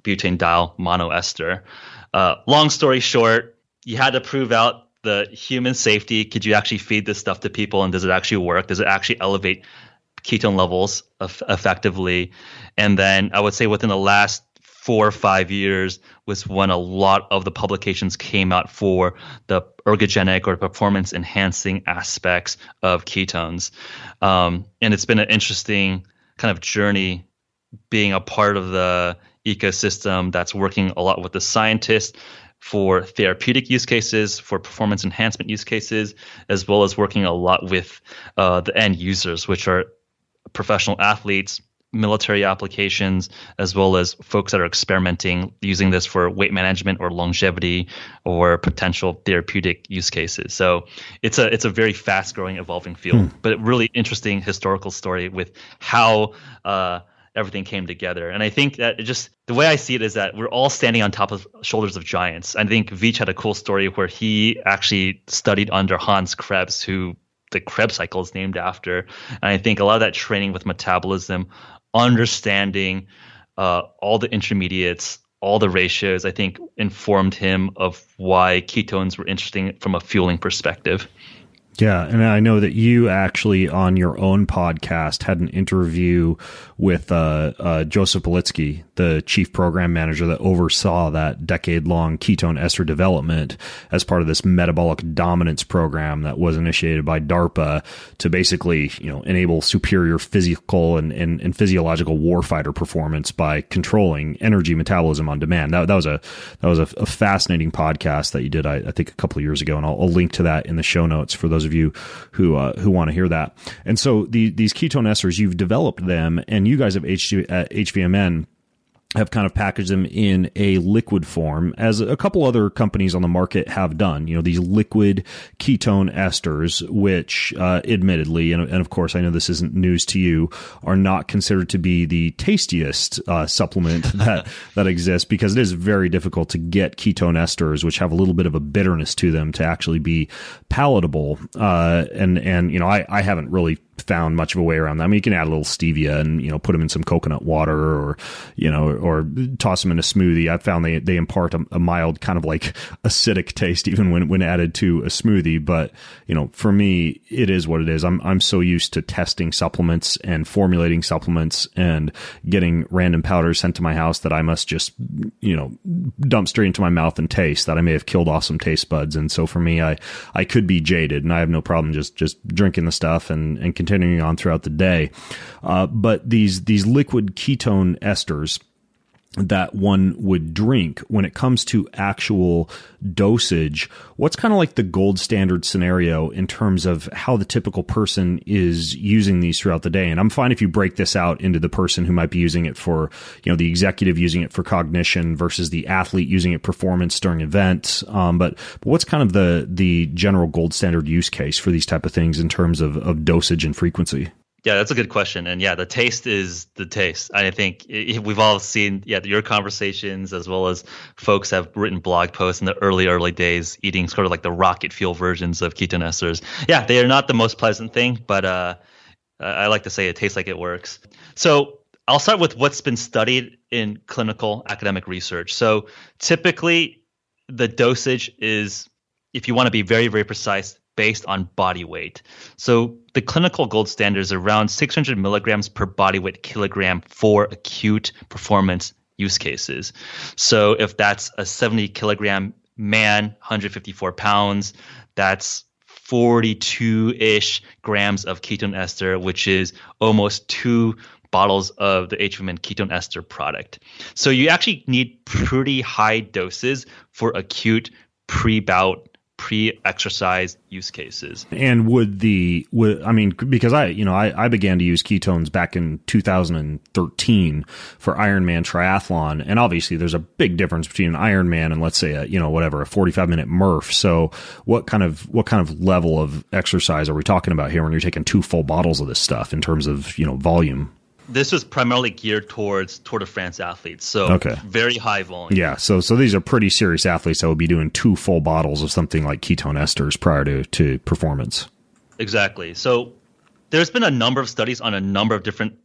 butanediol monoester. Uh, long story short, you had to prove out the human safety. Could you actually feed this stuff to people, and does it actually work? Does it actually elevate ketone levels of, effectively? And then I would say within the last four or five years was when a lot of the publications came out for the ergogenic or performance enhancing aspects of ketones. Um, and it's been an interesting kind of journey being a part of the ecosystem that's working a lot with the scientists for therapeutic use cases, for performance enhancement use cases, as well as working a lot with uh, the end users, which are professional athletes, military applications, as well as folks that are experimenting using this for weight management or longevity or potential therapeutic use cases. So it's a it's a very fast growing, evolving field, hmm. but a really interesting historical story with how uh, everything came together. And I think that it just the way I see it is that we're all standing on top of shoulders of giants. I think Veech had a cool story where he actually studied under Hans Krebs, who the Krebs cycle is named after. And I think a lot of that training with metabolism, understanding uh, all the intermediates, all the ratios, I think informed him of why ketones were interesting from a fueling perspective. Yeah, and I know that you actually on your own podcast had an interview with uh, uh, Joseph Politsky, the chief program manager that oversaw that decade-long ketone ester development as part of this metabolic dominance program that was initiated by DARPA to basically, you know, enable superior physical and, and, and physiological warfighter performance by controlling energy metabolism on demand. That, that was a that was a, a fascinating podcast that you did, I, I think, a couple of years ago, and I'll, I'll link to that in the show notes for those of you who uh, who want to hear that. And so the, these ketone esters, you've developed them, and you guys at H V M N have kind of packaged them in a liquid form, as a couple other companies on the market have done. You know, these liquid ketone esters, which uh, admittedly, and, and of course I know this isn't news to you, are not considered to be the tastiest uh, supplement that that exists, because it is very difficult to get ketone esters, which have a little bit of a bitterness to them, to actually be palatable. Uh, and and you know, I, I haven't really found much of a way around that. I mean, you can add a little stevia and, you know, put them in some coconut water, or, you know, or toss them in a smoothie. I found they, they impart a, a mild kind of like acidic taste even when, when added to a smoothie. But, you know, for me, it is what it is. I'm, I'm so used to testing supplements and formulating supplements and getting random powders sent to my house that I must just, you know, dump straight into my mouth and taste, that I may have killed off some taste buds. And so for me, I, I could be jaded, and I have no problem just, just drinking the stuff and, and continuing on throughout the day. Uh, but these, these liquid ketone esters that one would drink, when it comes to actual dosage, what's kind of like the gold standard scenario in terms of how the typical person is using these throughout the day? And I'm fine if you break this out into the person who might be using it for, you know, the executive using it for cognition versus the athlete using it performance during events. Um, but, but what's kind of the, the general gold standard use case for these type of things in terms of, of dosage and frequency? Yeah, that's a good question. And yeah, the taste is the taste. I think it, we've all seen, yeah, your conversations, as well as folks have written blog posts in the early, early days, eating sort of like the rocket fuel versions of ketone esters. Yeah, they are not the most pleasant thing, but uh, I like to say it tastes like it works. So I'll start with what's been studied in clinical academic research. So typically the dosage is, if you want to be very, very precise, based on body weight. So the clinical gold standard is around six hundred milligrams per body weight kilogram for acute performance use cases. So if that's a seventy kilogram man, one hundred fifty-four pounds, that's forty-two-ish grams of ketone ester, which is almost two bottles of the H V M N ketone ester product. So you actually need pretty high doses for acute pre-bout, pre-exercise use cases. And would the, would, I mean, because I, you know, I, I began to use ketones back in two thousand thirteen for Ironman triathlon. And obviously there's a big difference between an Ironman and, let's say, a, you know, whatever, a forty-five minute Murph. So what kind of, what kind of level of exercise are we talking about here when you're taking two full bottles of this stuff in terms of, you know, volume? This was primarily geared towards Tour de France athletes, so okay. Very high volume. Yeah, so so these are pretty serious athletes that would be doing two full bottles of something like ketone esters prior to, to performance. Exactly. So there's been a number of studies on a number of different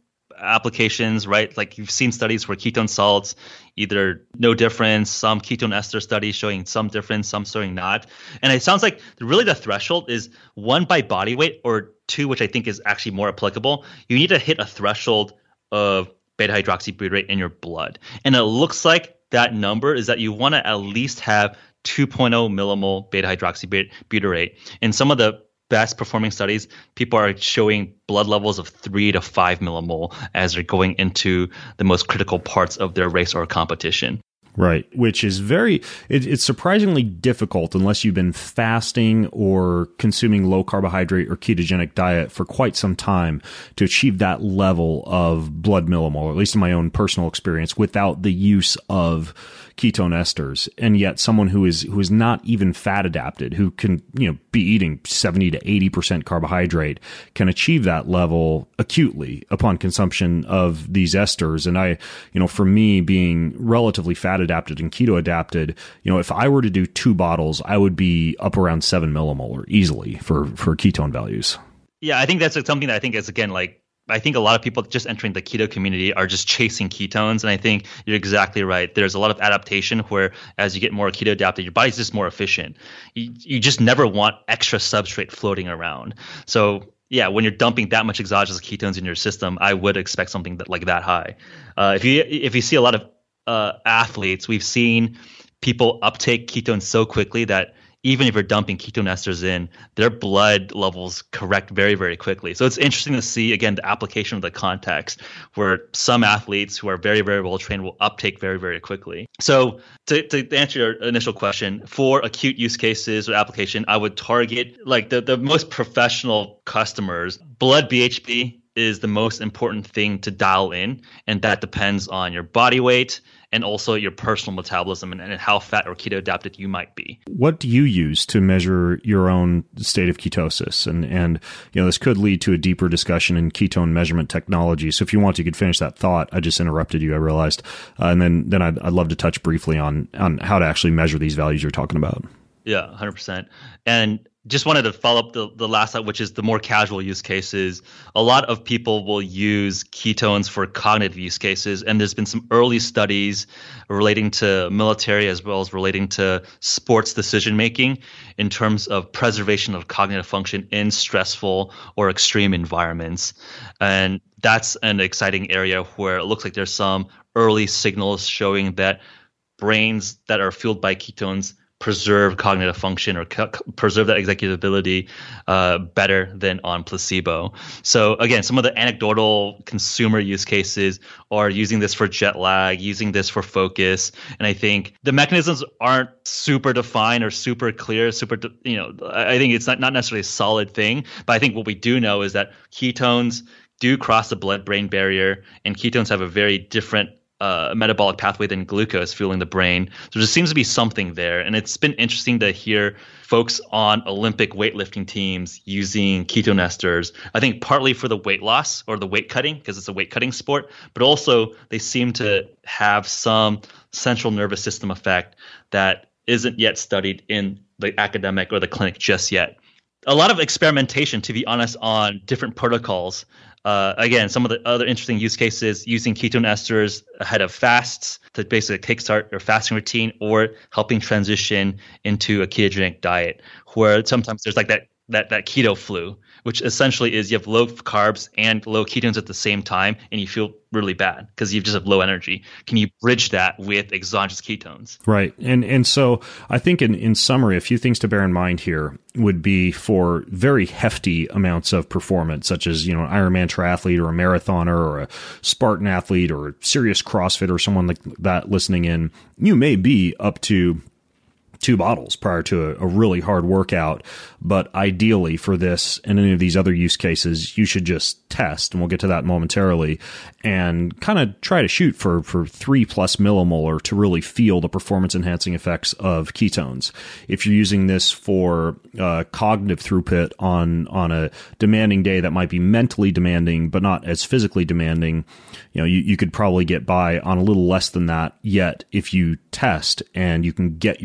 applications, right? Like you've seen studies where ketone salts, either no difference, some ketone ester studies showing some difference, some showing not. And it sounds like really the threshold is one by body weight, or two, which I think is actually more applicable. You need to hit a threshold of beta hydroxybutyrate in your blood. And it looks like that number is that you want to at least have two point oh millimole beta hydroxybutyrate. In some of the best performing studies, people are showing blood levels of three to five millimole as they're going into the most critical parts of their race or competition. Right, which is very, it, it's surprisingly difficult unless you've been fasting or consuming low carbohydrate or ketogenic diet for quite some time to achieve that level of blood millimole, at least in my own personal experience, without the use of ketone esters. And yet someone who is who is not even fat adapted, who can, you know, be eating seventy to eighty percent carbohydrate, can achieve that level acutely upon consumption of these esters. And I, you know, for me being relatively fat adapted and keto adapted, you know, if I were to do two bottles, I would be up around seven millimolar easily for, for ketone values. Yeah, I think that's something that I think is, again, like, I think a lot of people just entering the keto community are just chasing ketones. And I think you're exactly right. There's a lot of adaptation where as you get more keto adapted, your body's just more efficient. You, you just never want extra substrate floating around. So yeah, when you're dumping that much exogenous ketones in your system, I would expect something that, like that high. Uh, if you if you see a lot of uh, athletes, we've seen people uptake ketones so quickly that even if you're dumping ketone esters in, their blood levels correct very, very quickly. So it's interesting to see, again, the application of the context where some athletes who are very, very well trained will uptake very, very quickly. So to, to answer your initial question, for acute use cases or application, I would target like the, the most professional customers. Blood B H B is the most important thing to dial in, and that depends on your body weight and also your personal metabolism and, and how fat or keto adapted you might be. What do you use to measure your own state of ketosis? And, and you know, this could lead to a deeper discussion in ketone measurement technology. So if you want, you could finish that thought. I just interrupted you, I realized. Uh, and then, then I'd, I'd love to touch briefly on, on how to actually measure these values you're talking about. Yeah, one hundred percent. And just wanted to follow up the, the last thought, which is the more casual use cases. A lot of people will use ketones for cognitive use cases, and there's been some early studies relating to military as well as relating to sports decision making in terms of preservation of cognitive function in stressful or extreme environments. And that's an exciting area where it looks like there's some early signals showing that brains that are fueled by ketones preserve cognitive function or co- preserve that executive ability uh, better than on placebo. So again, some of the anecdotal consumer use cases are using this for jet lag, using this for focus. And I think the mechanisms aren't super defined or super clear, super, de- you know, I think it's not, not necessarily a solid thing, but I think what we do know is that ketones do cross the blood-brain barrier, and ketones have a very different Uh, metabolic pathway than glucose fueling the brain. So there seems to be something there. And it's been interesting to hear folks on Olympic weightlifting teams using ketone esters, I think partly for the weight loss or the weight cutting, because it's a weight cutting sport, but also they seem to have some central nervous system effect that isn't yet studied in the academic or the clinic just yet. A lot of experimentation, to be honest, on different protocols. Uh, again, some of the other interesting use cases using ketone esters ahead of fasts to basically kickstart your fasting routine, or helping transition into a ketogenic diet, where sometimes there's like that that that keto flu, which essentially is you have low carbs and low ketones at the same time, and you feel really bad because you just have low energy. Can you bridge that with exogenous ketones? Right. And and so I think in, in summary, a few things to bear in mind here would be for very hefty amounts of performance, such as, you know, an Ironman triathlete or a marathoner or a Spartan athlete or a serious CrossFit or someone like that listening in, you may be up to two bottles prior to a, a really hard workout. But ideally for this and any of these other use cases, you should just test, and we'll get to that momentarily, and kind of try to shoot for, for three plus millimolar to really feel the performance enhancing effects of ketones. If you're using this for uh, cognitive throughput on, on a demanding day that might be mentally demanding, but not as physically demanding, you know, you, you could probably get by on a little less than that. Yet if you test and you can get your level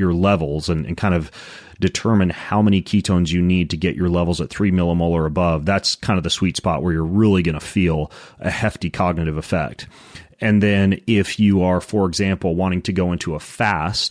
levels and, and kind of determine how many ketones you need to get your levels at three millimolar or above, that's kind of the sweet spot where you're really going to feel a hefty cognitive effect. And then if you are, for example, wanting to go into a fast,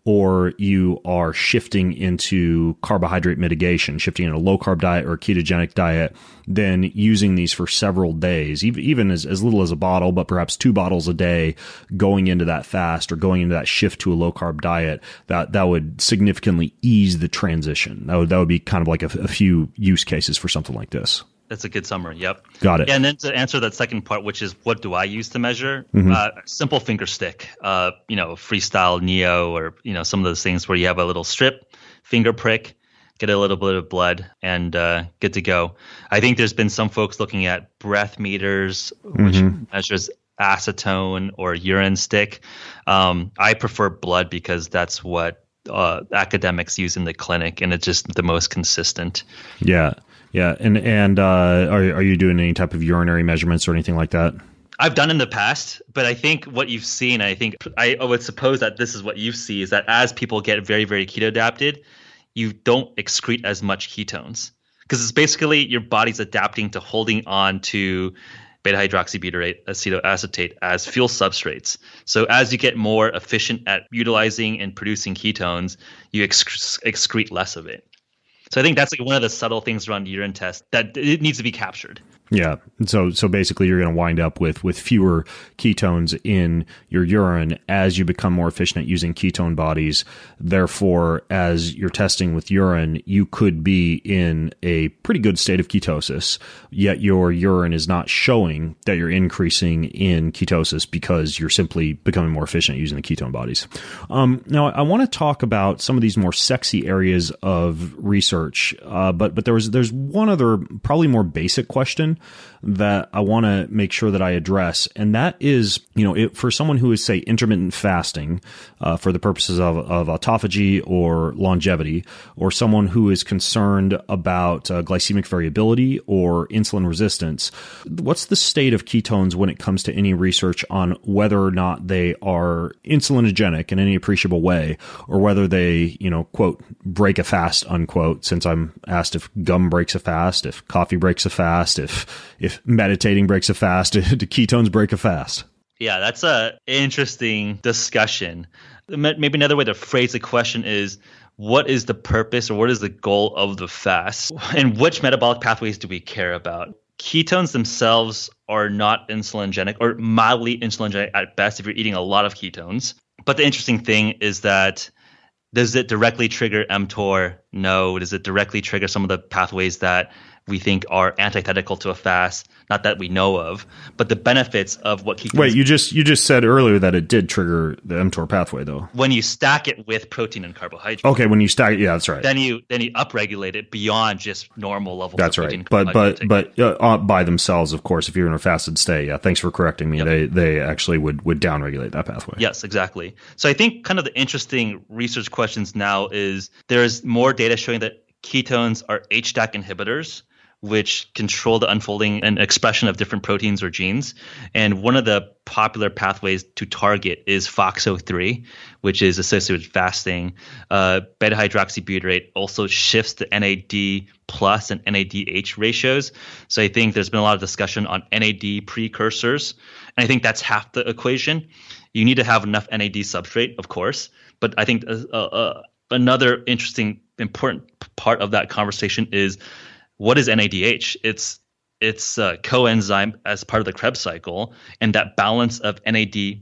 or you are shifting into carbohydrate mitigation, shifting into a low-carb diet or a ketogenic diet, then using these for several days, even as, as little as a bottle, but perhaps two bottles a day going into that fast or going into that shift to a low-carb diet, that, that would significantly ease the transition. That would, that would be kind of like a, a few use cases for something like this. That's a good summary. Yep. Got it. Yeah, and then to answer that second part, which is what do I use to measure? Mm-hmm. Uh, simple finger stick, uh, you know, Freestyle Neo, or, you know, some of those things where you have a little strip, finger prick, get a little bit of blood, and uh, good to go. I think there's been some folks looking at breath meters, which mm-hmm. measures acetone, or urine stick. Um, I prefer blood because that's what uh, academics use in the clinic, and it's just the most consistent. Yeah. Yeah, and and uh, are are you doing any type of urinary measurements or anything like that? I've done in the past, but I think what you've seen, I think I would suppose that this is what you see, is that as people get very, very keto adapted, you don't excrete as much ketones, because it's basically your body's adapting to holding on to beta hydroxybutyrate, acetoacetate as fuel substrates. So as you get more efficient at utilizing and producing ketones, you exc- excrete less of it. So I think that's like one of the subtle things around urine test that it needs to be captured. Yeah. So so basically you're going to wind up with, with fewer ketones in your urine as you become more efficient at using ketone bodies. Therefore, as you're testing with urine, you could be in a pretty good state of ketosis, yet your urine is not showing that you're increasing in ketosis because you're simply becoming more efficient at using the ketone bodies. Um, now, I want to talk about some of these more sexy areas of research, uh, but but there was there's one other probably more basic question that I want to make sure that I address. And that is, you know, it, for someone who is, say, intermittent fasting uh, for the purposes of, of autophagy or longevity, or someone who is concerned about uh, glycemic variability or insulin resistance, what's the state of ketones when it comes to any research on whether or not they are insulinogenic in any appreciable way, or whether they, you know, quote, break a fast, unquote, since I'm asked if gum breaks a fast, if coffee breaks a fast, if If meditating breaks a fast, do ketones break a fast? Yeah, that's a interesting discussion. Maybe another way to phrase the question is, what is the purpose or what is the goal of the fast? And which metabolic pathways do we care about? Ketones themselves are not insulinogenic, or mildly insulinogenic at best if you're eating a lot of ketones. But the interesting thing is that, does it directly trigger mTOR? No. Does it directly trigger some of the pathways that we think are antithetical to a fast? Not that we know of, but the benefits of what ketones. Wait, you just you just said earlier that it did trigger the mTOR pathway, though. When you stack it with protein and carbohydrate. Okay, when you stack it, yeah, that's right. Then you then you upregulate it beyond just normal levels. That's of right. But but but uh, uh, by themselves, of course, if you're in a fasted state, yeah. Thanks for correcting me. Yep. They they actually would would downregulate that pathway. Yes, exactly. So I think kind of the interesting research questions now is there is more data showing that ketones are H D A C inhibitors, which control the unfolding and expression of different proteins or genes. And one of the popular pathways to target is F O X O three, which is associated with fasting. Uh, beta hydroxybutyrate also shifts the N A D plus and N A D H ratios. So I think there's been a lot of discussion on N A D precursors. And I think that's half the equation. You need to have enough N A D substrate, of course. But I think uh, uh, another interesting, important part of that conversation is, what is N A D H? It's it's a coenzyme as part of the Krebs cycle, and that balance of N A D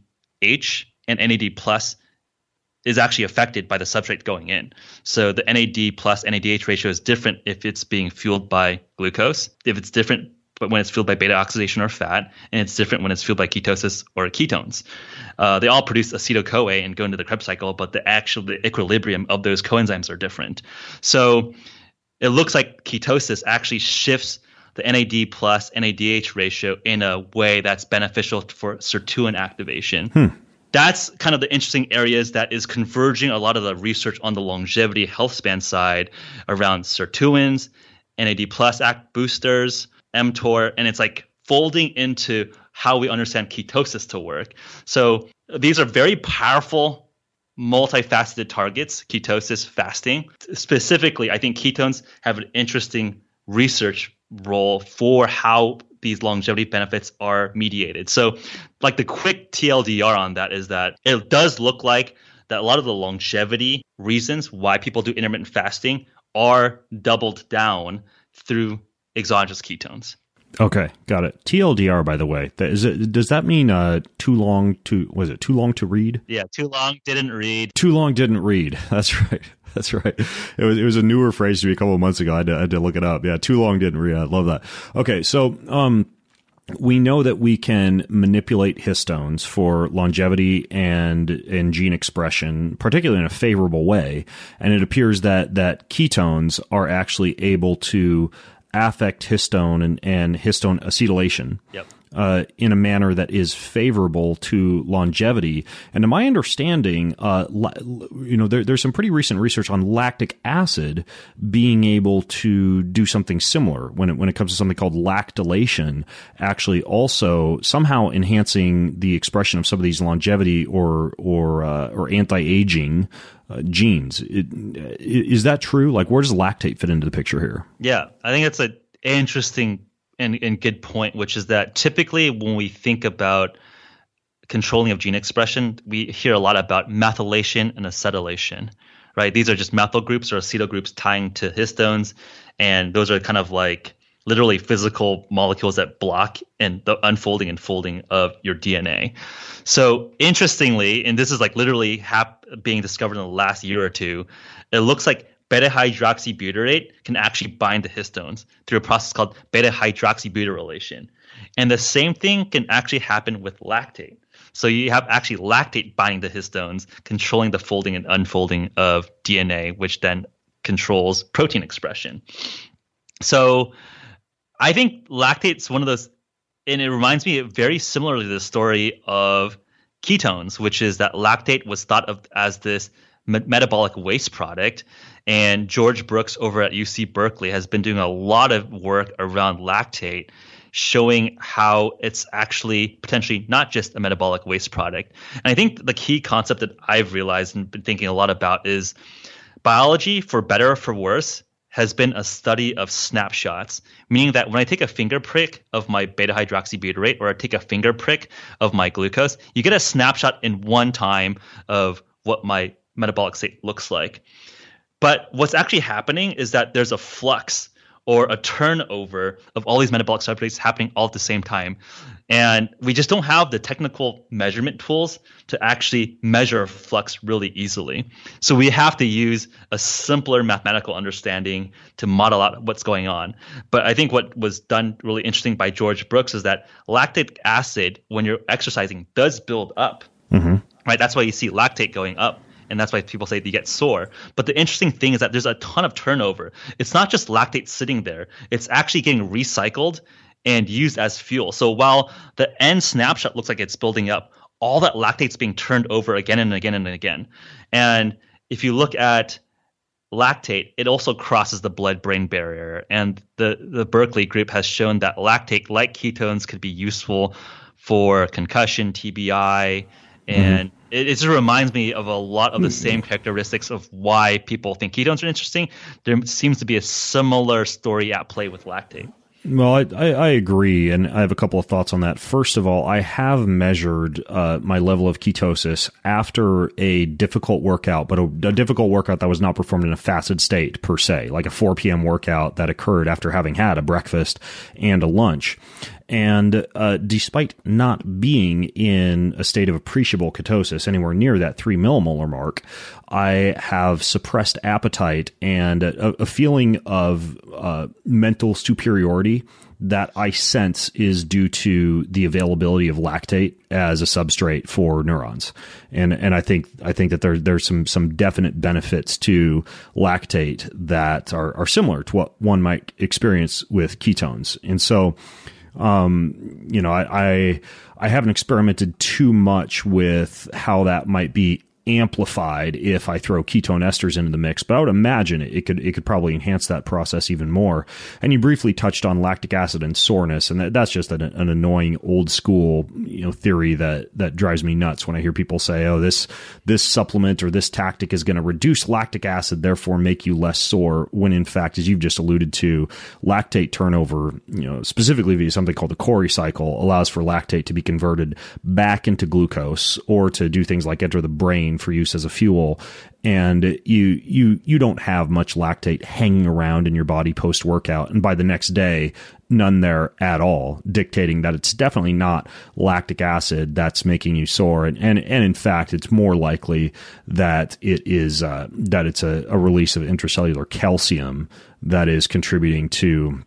H and N A D plus is actually affected by the substrate going in. So the N A D plus N A D H ratio is different if it's being fueled by glucose, if it's different but when it's fueled by beta oxidation or fat, and it's different when it's fueled by ketosis or ketones. Uh, they all produce acetyl-CoA and go into the Krebs cycle, but the actual the equilibrium of those coenzymes are different. So it looks like ketosis actually shifts the N A D plus N A D H ratio in a way that's beneficial for sirtuin activation. Hmm. That's kind of the interesting areas that is converging a lot of the research on the longevity health span side around sirtuins, N A D plus act boosters, mTOR, and it's like folding into how we understand ketosis to work. So these are very powerful multifaceted targets, ketosis, fasting. Specifically, I think ketones have an interesting research role for how these longevity benefits are mediated. So like the quick T L D R on that is that it does look like that a lot of the longevity reasons why people do intermittent fasting are doubled down through exogenous ketones. Okay, got it. T L D R, by the way, that is it, does that mean uh, too long to, was it too long to read? Yeah, too long, didn't read. Too long, didn't read. That's right. That's right. It was it was a newer phrase to me a couple of months ago. I had to, I had to look it up. Yeah, too long, didn't read. I love that. Okay, so um, we know that we can manipulate histones for longevity and and gene expression, particularly in a favorable way. And it appears that that ketones are actually able to affect histone and, and histone acetylation yep. uh, in a manner that is favorable to longevity. And to my understanding, uh, la- you know, there, there's some pretty recent research on lactic acid being able to do something similar when it when it comes to something called lactylation, actually also somehow enhancing the expression of some of these longevity or or uh, or anti-aging Uh, genes. It, is that true? Like, where does lactate fit into the picture here? Yeah, I think that's an interesting and, and good point, which is that typically when we think about controlling of gene expression, we hear a lot about methylation and acetylation, right? These are just methyl groups or acetyl groups tying to histones, and those are kind of like literally physical molecules that block and the unfolding and folding of your D N A. So interestingly, and this is like literally hap- being discovered in the last year or two, it looks like beta-hydroxybutyrate can actually bind to histones through a process called beta-hydroxybutyrylation. And the same thing can actually happen with lactate. So you have actually lactate binding to histones, controlling the folding and unfolding of D N A, which then controls protein expression. So I think lactate's one of those, and it reminds me very similarly to the story of ketones, which is that lactate was thought of as this me- metabolic waste product. And George Brooks over at U C Berkeley has been doing a lot of work around lactate, showing how it's actually potentially not just a metabolic waste product. And I think the key concept that I've realized and been thinking a lot about is biology, for better or for worse, has been a study of snapshots, meaning that when I take a finger prick of my beta-hydroxybutyrate or I take a finger prick of my glucose, you get a snapshot in one time of what my metabolic state looks like. But what's actually happening is that there's a flux or a turnover of all these metabolic substrates happening all at the same time. And we just don't have the technical measurement tools to actually measure flux really easily. So we have to use a simpler mathematical understanding to model out what's going on. But I think what was done really interesting by George Brooks is that lactic acid, when you're exercising, does build up. Mm-hmm. Right? That's why you see lactate going up. And that's why people say you get sore. But the interesting thing is that there's a ton of turnover. It's not just lactate sitting there. It's actually getting recycled and used as fuel. So while the end snapshot looks like it's building up, all that lactate's being turned over again and again and again. And if you look at lactate, it also crosses the blood-brain barrier. And the, the Berkeley group has shown that lactate, like ketones, could be useful for concussion, T B I, and mm-hmm. it, it just reminds me of a lot of the same characteristics of why people think ketones are interesting. There seems to be a similar story at play with lactate. Well, I, I, I agree, and I have a couple of thoughts on that. First of all, I have measured uh, my level of ketosis after a difficult workout, but a, a difficult workout that was not performed in a fasted state per se, like a four p.m. workout that occurred after having had a breakfast and a lunch. And uh, despite not being in a state of appreciable ketosis, anywhere near that three millimolar mark, I have suppressed appetite and a, a feeling of uh, mental superiority that I sense is due to the availability of lactate as a substrate for neurons. And and I think I think that there there's some some definite benefits to lactate that are, are similar to what one might experience with ketones. And so Um, you know, I, I, I haven't experimented too much with how that might be amplified if I throw ketone esters into the mix, but I would imagine it, it could it could probably enhance that process even more. And you briefly touched on lactic acid and soreness, and that, that's just an, an annoying old school, you know, theory that that drives me nuts when I hear people say, "Oh, this this supplement or this tactic is going to reduce lactic acid, therefore make you less sore." When in fact, as you've just alluded to, lactate turnover, you know, specifically via something called the Cori cycle, allows for lactate to be converted back into glucose or to do things like enter the brain for use as a fuel. And you you you don't have much lactate hanging around in your body post workout, and by the next day, none there at all, dictating that it's definitely not lactic acid that's making you sore. And and, and in fact, it's more likely that it is uh, that it's a, a release of intracellular calcium that is contributing to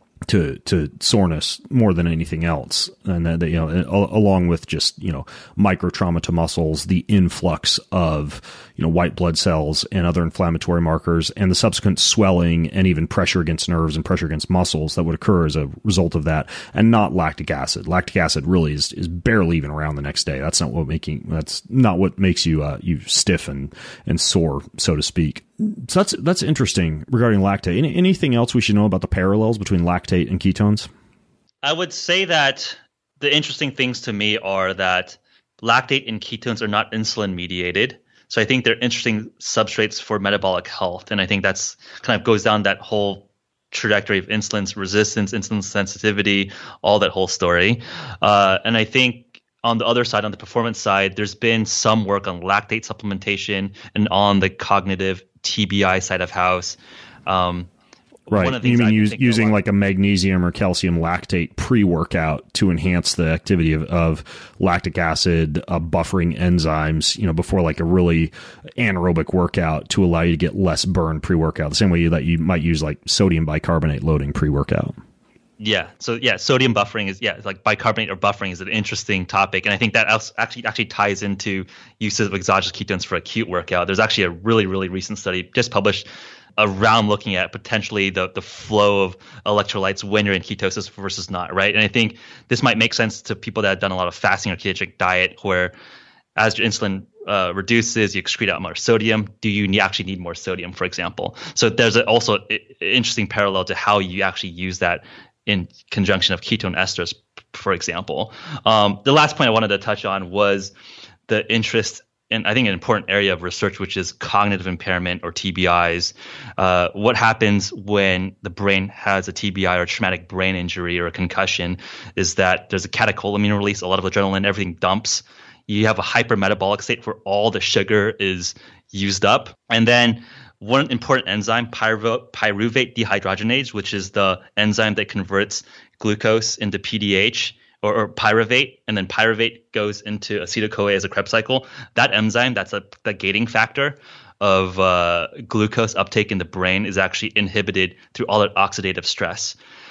to to soreness more than anything else. And that, you know, along with just, you know, micro trauma to muscles, the influx of, you know, white blood cells and other inflammatory markers, and the subsequent swelling and even pressure against nerves and pressure against muscles that would occur as a result of that, and not lactic acid. Lactic acid really is, is barely even around the next day. That's not what making that's not what makes you uh, you stiff and and sore, so to speak. So that's that's interesting regarding lactate. Any, anything else we should know about the parallels between lactate and ketones? I would say that the interesting things to me are that lactate and ketones are not insulin mediated. So I think they're interesting substrates for metabolic health. And I think that's kind of goes down that whole trajectory of insulin resistance, insulin sensitivity, all that whole story. Uh, and I think on the other side, on the performance side, there's been some work on lactate supplementation and on the cognitive T B I side of house. Um, right. You mean use, using like a magnesium or calcium lactate pre-workout to enhance the activity of, of lactic acid uh, buffering enzymes, you know, before like a really anaerobic workout to allow you to get less burn pre-workout, the same way that you might use like sodium bicarbonate loading pre-workout. Yeah. So yeah, sodium buffering is yeah, like bicarbonate or buffering is an interesting topic, and I think that actually actually ties into uses of exogenous ketones for acute workout. There's actually a really really recent study just published around looking at potentially the the flow of electrolytes when you're in ketosis versus not, right? And I think this might make sense to people that have done a lot of fasting or ketogenic diet, where as your insulin uh, reduces, you excrete out more sodium. Do you need, actually need more sodium, for example? So there's a, also an interesting parallel to how you actually use that in conjunction of ketone esters, for example. Um, the last point I wanted to touch on was the interest in, I think, an important area of research, which is cognitive impairment or T B Is. Uh, what happens when the brain has a T B I or traumatic brain injury or a concussion is that there's a catecholamine release, a lot of adrenaline, everything dumps. You have a hypermetabolic state where all the sugar is used up. And then one important enzyme, pyruv- pyruvate dehydrogenase, which is the enzyme that converts glucose into P D H or, or pyruvate, and then pyruvate goes into acetyl-CoA as a Krebs cycle. That enzyme, that's a, the gating factor of uh, glucose uptake in the brain, is actually inhibited through all that oxidative stress.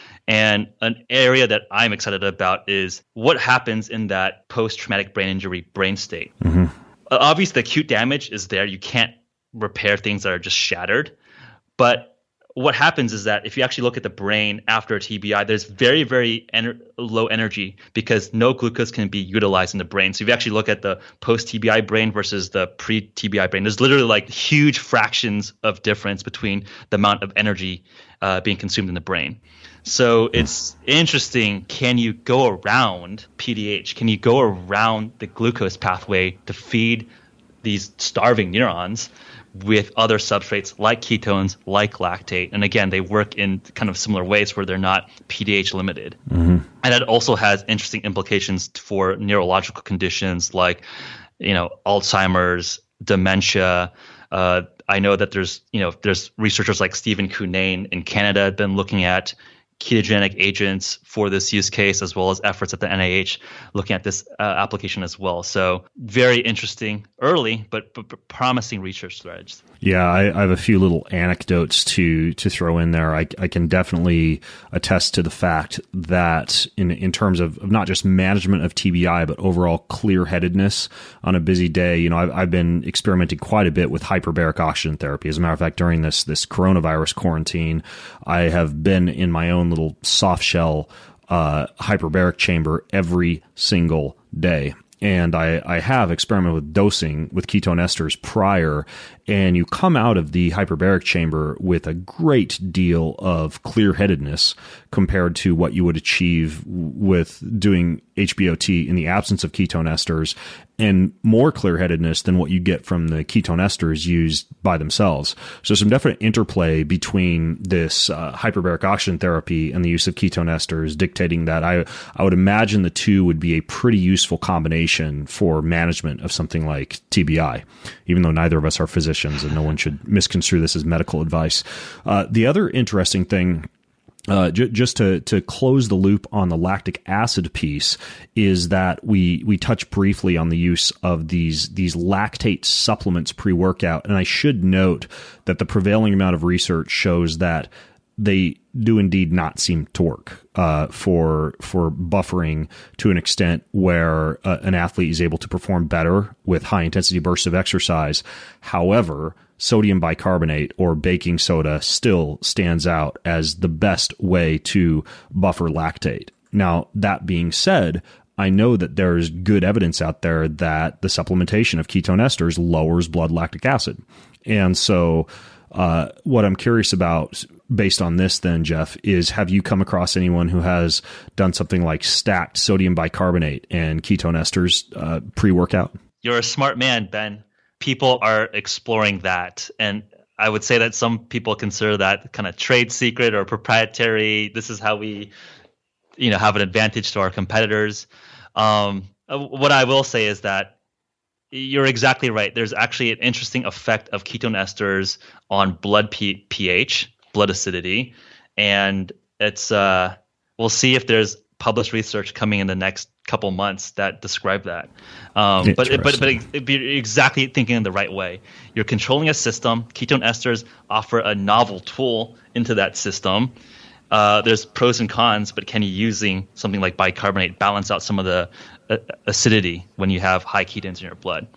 And an area that I'm excited about is what happens in that post-traumatic brain injury brain state. Mm-hmm. Uh, obviously, the acute damage is there. You can't repair things that are just shattered. But what happens is that if you actually look at the brain after a T B I, there's very, very ener- low energy because no glucose can be utilized in the brain. So if you actually look at the post-T B I brain versus the pre-T B I brain, there's literally like huge fractions of difference between the amount of energy uh, being consumed in the brain. So it's interesting. Can you go around P D H? Can you go around the glucose pathway to feed these starving neurons with other substrates like ketones, like lactate? And again, they work in kind of similar ways where they're not P D H limited. Mm-hmm. And it also has interesting implications for neurological conditions like, you know, Alzheimer's, dementia. Uh, I know that there's, you know, there's researchers like Stephen Cunnane in Canada have been looking at ketogenic agents for this use case, as well as efforts at the N I H looking at this uh, application as well. So very interesting, early, but, but, but promising research threads. Yeah, I, I have a few little anecdotes to to throw in there. I, I can definitely attest to the fact that in in terms of, of not just management of T B I, but overall clear-headedness on a busy day, you know, I've, I've been experimenting quite a bit with hyperbaric oxygen therapy. As a matter of fact, during this this coronavirus quarantine, I have been in my own little soft shell uh, hyperbaric chamber every single day. and I, I have experimented with dosing with ketone esters prior, and you come out of the hyperbaric chamber with a great deal of clear-headedness compared to what you would achieve with doing H B O T in the absence of ketone esters, and more clear-headedness than what you get from the ketone esters used by themselves. So some definite interplay between this uh, hyperbaric oxygen therapy and the use of ketone esters, dictating that I, I would imagine the two would be a pretty useful combination for management of something like T B I, even though neither of us are physicians and no one should misconstrue this as medical advice. Uh, the other interesting thing, Uh, j- just to, to close the loop on the lactic acid piece, is that we, we touch briefly on the use of these, these lactate supplements pre-workout. And I should note that the prevailing amount of research shows that they do indeed not seem to work, uh, for, for buffering to an extent where uh, an athlete is able to perform better with high intensity bursts of exercise. However, sodium bicarbonate or baking soda still stands out as the best way to buffer lactate. Now, that being said, I know that there's good evidence out there that the supplementation of ketone esters lowers blood lactic acid. And so uh, what I'm curious about based on this then, Jeff, is have you come across anyone who has done something like stacked sodium bicarbonate and ketone esters uh, pre-workout? You're a smart man, Ben. People are exploring that. And I would say that some people consider that kind of trade secret or proprietary. This is how we, you know, have an advantage to our competitors. Um, what I will say is that you're exactly right. There's actually an interesting effect of ketone esters on blood P- pH, blood acidity. And it's, uh, we'll see if there's published research coming in the next couple months that describe that. Um, but, but, but it, you're exactly thinking in the right way. You're controlling a system. Ketone esters offer a novel tool into that system. Uh, there's pros and cons, but can you using something like bicarbonate balance out some of the uh, acidity when you have high ketones in your blood?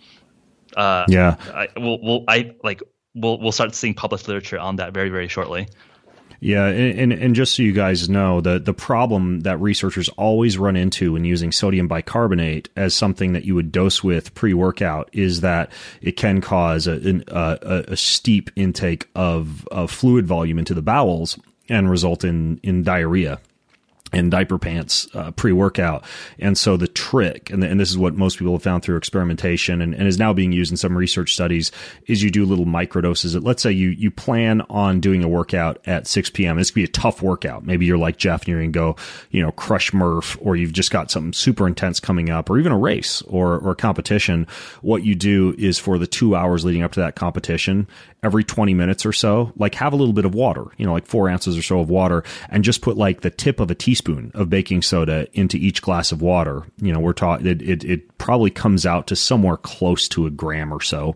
Uh, yeah. I, we'll, we'll, I like, we'll, we'll start seeing published literature on that very, very shortly. Yeah, and, and and just so you guys know, the the problem that researchers always run into when using sodium bicarbonate as something that you would dose with pre-workout is that it can cause a, a, a steep intake of, of fluid volume into the bowels and result in, in diarrhea and diaper pants uh, pre-workout. And so the trick, and, the, and this is what most people have found through experimentation and, and is now being used in some research studies, is you do little microdoses. Let's say you you plan on doing a workout at six p.m. This could be a tough workout. Maybe you're like Jeff and you're going to go, you know, crush Murph, or you've just got something super intense coming up, or even a race or, or a competition. What you do is for the two hours leading up to that competition, every twenty minutes or so, like have a little bit of water, you know, like four ounces or so of water, and just put like the tip of a teaspoon of baking soda into each glass of water. You know, we're taught it, it, it probably comes out to somewhere close to a gram or so.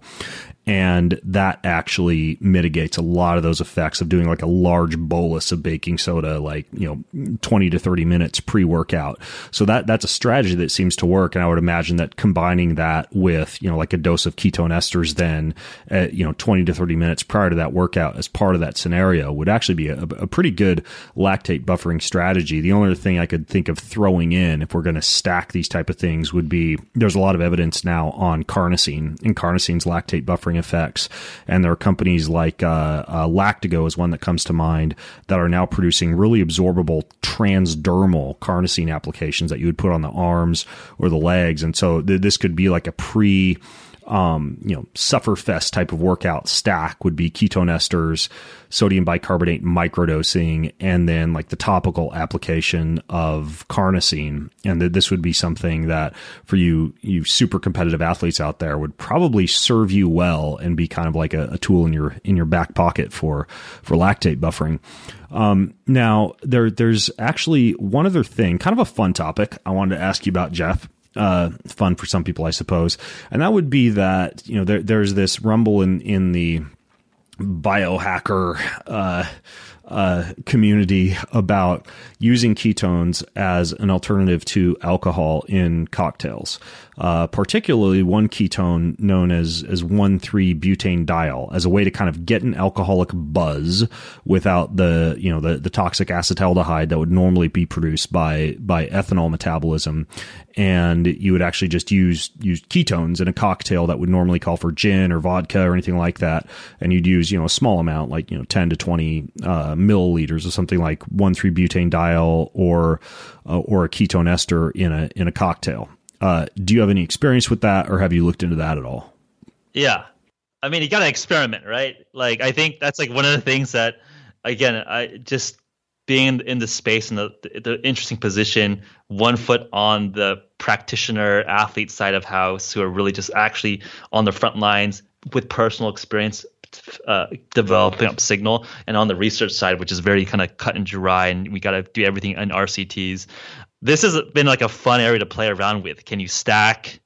And that actually mitigates a lot of those effects of doing like a large bolus of baking soda, like, you know, twenty to thirty minutes pre-workout. So that, that's a strategy that seems to work. And I would imagine that combining that with, you know, like a dose of ketone esters then, at, you know, twenty to thirty minutes prior to that workout as part of that scenario would actually be a, a pretty good lactate buffering strategy. The only other thing I could think of throwing in if we're going to stack these type of things would be, there's a lot of evidence now on carnosine and carnosine's lactate buffering effects. And there are companies like uh, uh, Lactigo is one that comes to mind that are now producing really absorbable transdermal carnosine applications that you would put on the arms or the legs. And so th- this could be like a pre Um, you know, sufferfest type of workout stack would be ketone esters, sodium bicarbonate microdosing, and then like the topical application of carnosine. And th- this would be something that for you, you super competitive athletes out there would probably serve you well and be kind of like a, a tool in your, in your back pocket for, for lactate buffering. Um, now there, there's actually one other thing, kind of a fun topic I wanted to ask you about, Jeff. Uh, fun for some people, I suppose. And that would be that, you know, there, there's this rumble in, in the biohacker, uh, uh, community about using ketones as an alternative to alcohol in cocktails, uh, particularly one ketone known as as one three butanediol, as a way to kind of get an alcoholic buzz without the you know the the toxic acetaldehyde that would normally be produced by by ethanol metabolism. And you would actually just use use ketones in a cocktail that would normally call for gin or vodka or anything like that. And you'd use, you know, a small amount, like, you know, ten to twenty uh, milliliters of something like one three butanediol or uh, or a ketone ester in a in a cocktail. Uh, do you have any experience with that, or have you looked into that at all? Yeah. I mean, you got to experiment, right? Like, I think that's like one of the things that, again, I just being in the space and the, the interesting position, one foot on the practitioner athlete side of house, who are really just actually on the front lines with personal experience, uh, developing up signal, and on the research side, which is very kind of cut and dry, and we got to do everything in R C Ts. This has been like a fun area to play around with. Can you stack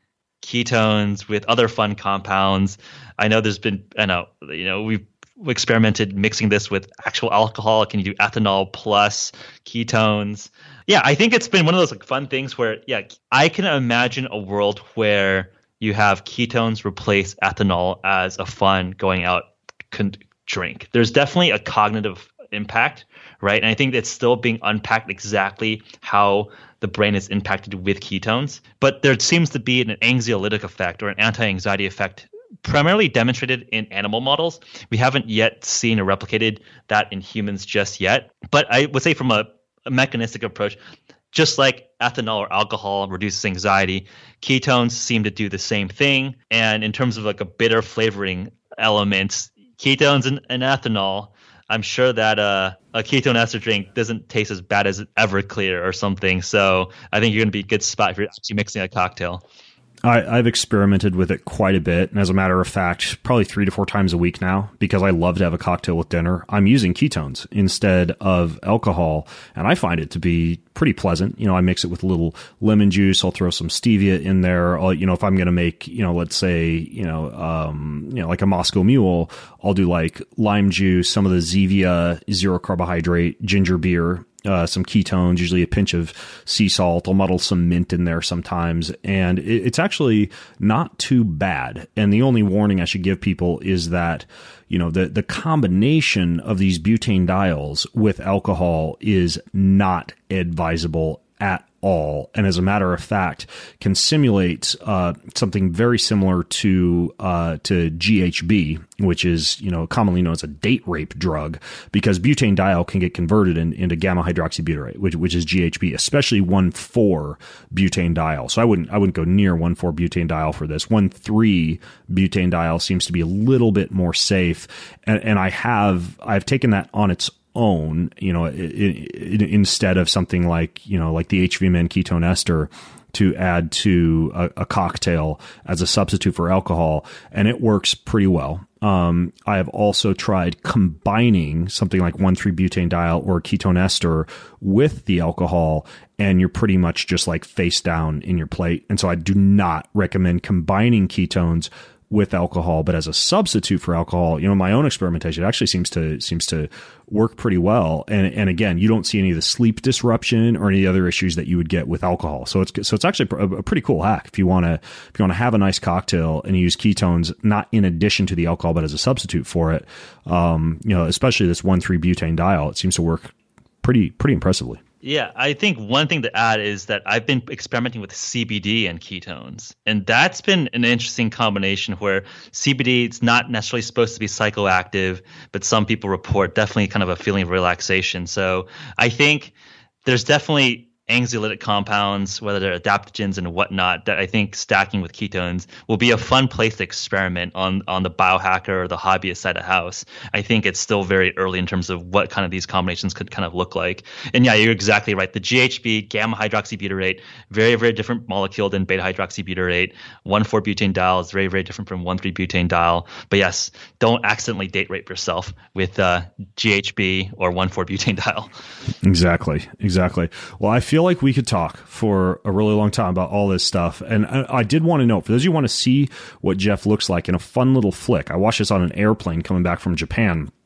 ketones with other fun compounds? I know there's been, I know, you know, we've We experimented mixing this with actual alcohol. Can you do ethanol plus ketones? Yeah, I think it's been one of those like fun things where, yeah, I can imagine a world where you have ketones replace ethanol as a fun going out con- drink. There's definitely a cognitive impact, right? And I think it's still being unpacked exactly how the brain is impacted with ketones. But there seems to be an anxiolytic effect or an anti-anxiety effect primarily demonstrated in animal models. We haven't yet seen or replicated that in humans just yet. But I would say from a, a mechanistic approach, just like ethanol or alcohol reduces anxiety, ketones seem to do the same thing. And in terms of like a bitter flavoring elements, ketones and, and ethanol, I'm sure that uh, a ketone ester drink doesn't taste as bad as Everclear or something. So I think you're going to be a good spot if you're actually mixing a cocktail. I, I've experimented with it quite a bit. And as a matter of fact, probably three to four times a week now, because I love to have a cocktail with dinner, I'm using ketones instead of alcohol. And I find it to be pretty pleasant. You know, I mix it with a little lemon juice. I'll throw some stevia in there. I'll, you know, if I'm going to make, you know, let's say, you know, um, you know, like a Moscow Mule, I'll do like lime juice, some of the Zevia zero carbohydrate ginger beer, Uh, some ketones, usually a pinch of sea salt. I'll muddle some mint in there sometimes. And it, it's actually not too bad. And the only warning I should give people is that, you know, the, the combination of these butanediols with alcohol is not advisable at all. And as a matter of fact, can simulate uh, something very similar to uh, to G H B, which is, you know, commonly known as a date rape drug, because butanediol can get converted in, into gamma hydroxybutyrate, which which is G H B, especially one four butanediol. So I wouldn't I wouldn't go near one four butanediol for this. one three butanediol seems to be a little bit more safe, and, and I have I've taken that on its own, you know, it, it, instead of something like, you know, like the H V M N ketone ester to add to a, a cocktail as a substitute for alcohol, and it works pretty well. Um, I have also tried combining something like one three butanediol or ketone ester with the alcohol, and you're pretty much just like face down in your plate. And so I do not recommend combining ketones with alcohol, but as a substitute for alcohol, you know, my own experimentation actually seems to seems to work pretty well. And and again, you don't see any of the sleep disruption or any other issues that you would get with alcohol. So it's so it's actually a, a pretty cool hack if you want to if you want to have a nice cocktail and you use ketones not in addition to the alcohol but as a substitute for it. Um, you know, especially this one three butanediol, it seems to work pretty pretty impressively. Yeah, I think one thing to add is that I've been experimenting with C B D and ketones, and that's been an interesting combination where C B D is not necessarily supposed to be psychoactive, but some people report definitely kind of a feeling of relaxation. So I think there's definitely anxiolytic compounds, whether they're adaptogens and whatnot, that I think stacking with ketones will be a fun place to experiment on on the biohacker or the hobbyist side of house. I think it's still very early in terms of what kind of these combinations could kind of look like. And yeah, you're exactly right. The G H B, gamma hydroxybutyrate, very, very different molecule than beta hydroxybutyrate. one four butanediol is very, very different from one three butanediol. But yes, don't accidentally date rape yourself with uh, G H B or one four butanediol. Exactly. Exactly. Well, I feel like we could talk for a really long time about all this stuff. And I, I did want to note, for those of you who want to see what Jeff looks like in a fun little flick, I watched this on an airplane coming back from Japan.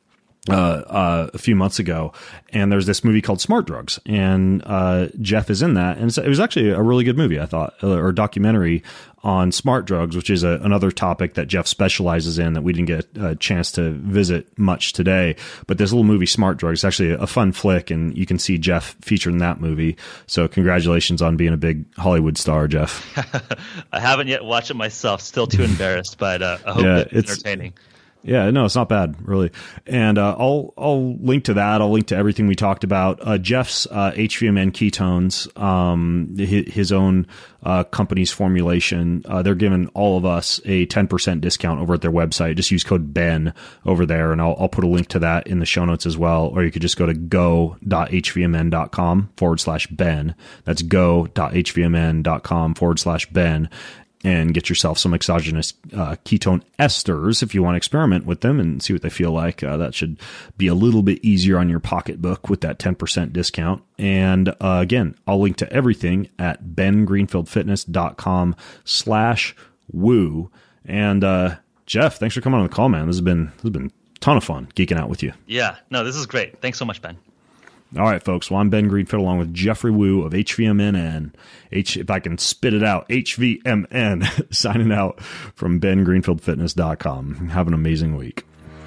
uh, uh, a few months ago, and there's this movie called Smart Drugs, and uh, Jeff is in that, and it's, it was actually a really good movie, I thought, or a documentary on smart drugs, which is a, another topic that Jeff specializes in that we didn't get a chance to visit much today. But this little movie, Smart Drugs, is actually a fun flick, and you can see Jeff featured in that movie. So congratulations on being a big Hollywood star, Jeff. I haven't yet watched it myself. Still too embarrassed, but uh, I hope yeah, that it's, it's entertaining. Yeah, no, it's not bad, really. And uh, I'll I'll link to that. I'll link to everything we talked about. Uh, Jeff's uh, H V M N ketones, um, his, his own uh, company's formulation. Uh, they're giving all of us a ten percent discount over at their website. Just use code Ben over there, and I'll I'll put a link to that in the show notes as well. Or you could just go to go.hvmn.com forward slash Ben. That's go.hvmn.com forward slash Ben. And get yourself some exogenous uh, ketone esters if you want to experiment with them and see what they feel like. Uh, that should be a little bit easier on your pocketbook with that ten percent discount. And uh, again, I'll link to everything at bengreenfieldfitness.com slash woo. And uh, Jeff, thanks for coming on the call, man. This has been this has been a ton of fun geeking out with you. Yeah, no, this is great. Thanks so much, Ben. All right, folks. Well, I'm Ben Greenfield along with Jeffrey Woo of H V M N. H, if I can spit it out, H V M N, signing out from ben greenfield fitness dot com. Have an amazing week.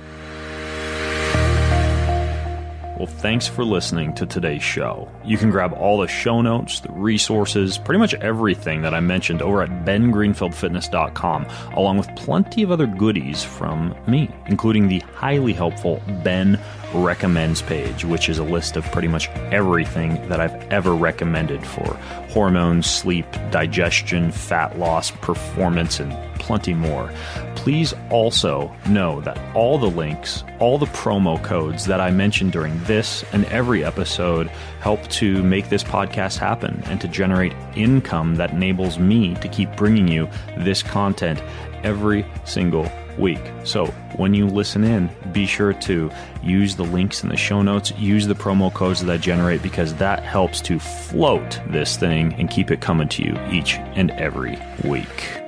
Well, thanks for listening to today's show. You can grab all the show notes, the resources, pretty much everything that I mentioned over at ben greenfield fitness dot com, along with plenty of other goodies from me, including the highly helpful Ben Recommends page, which is a list of pretty much everything that I've ever recommended for hormones, sleep, digestion, fat loss, performance, and plenty more. Please also know that all the links, all the promo codes that I mentioned during this and every episode help to make this podcast happen and to generate income that enables me to keep bringing you this content every single week. So when you listen in, be sure to use the links in the show notes, use the promo codes that I generate, because that helps to float this thing and keep it coming to you each and every week.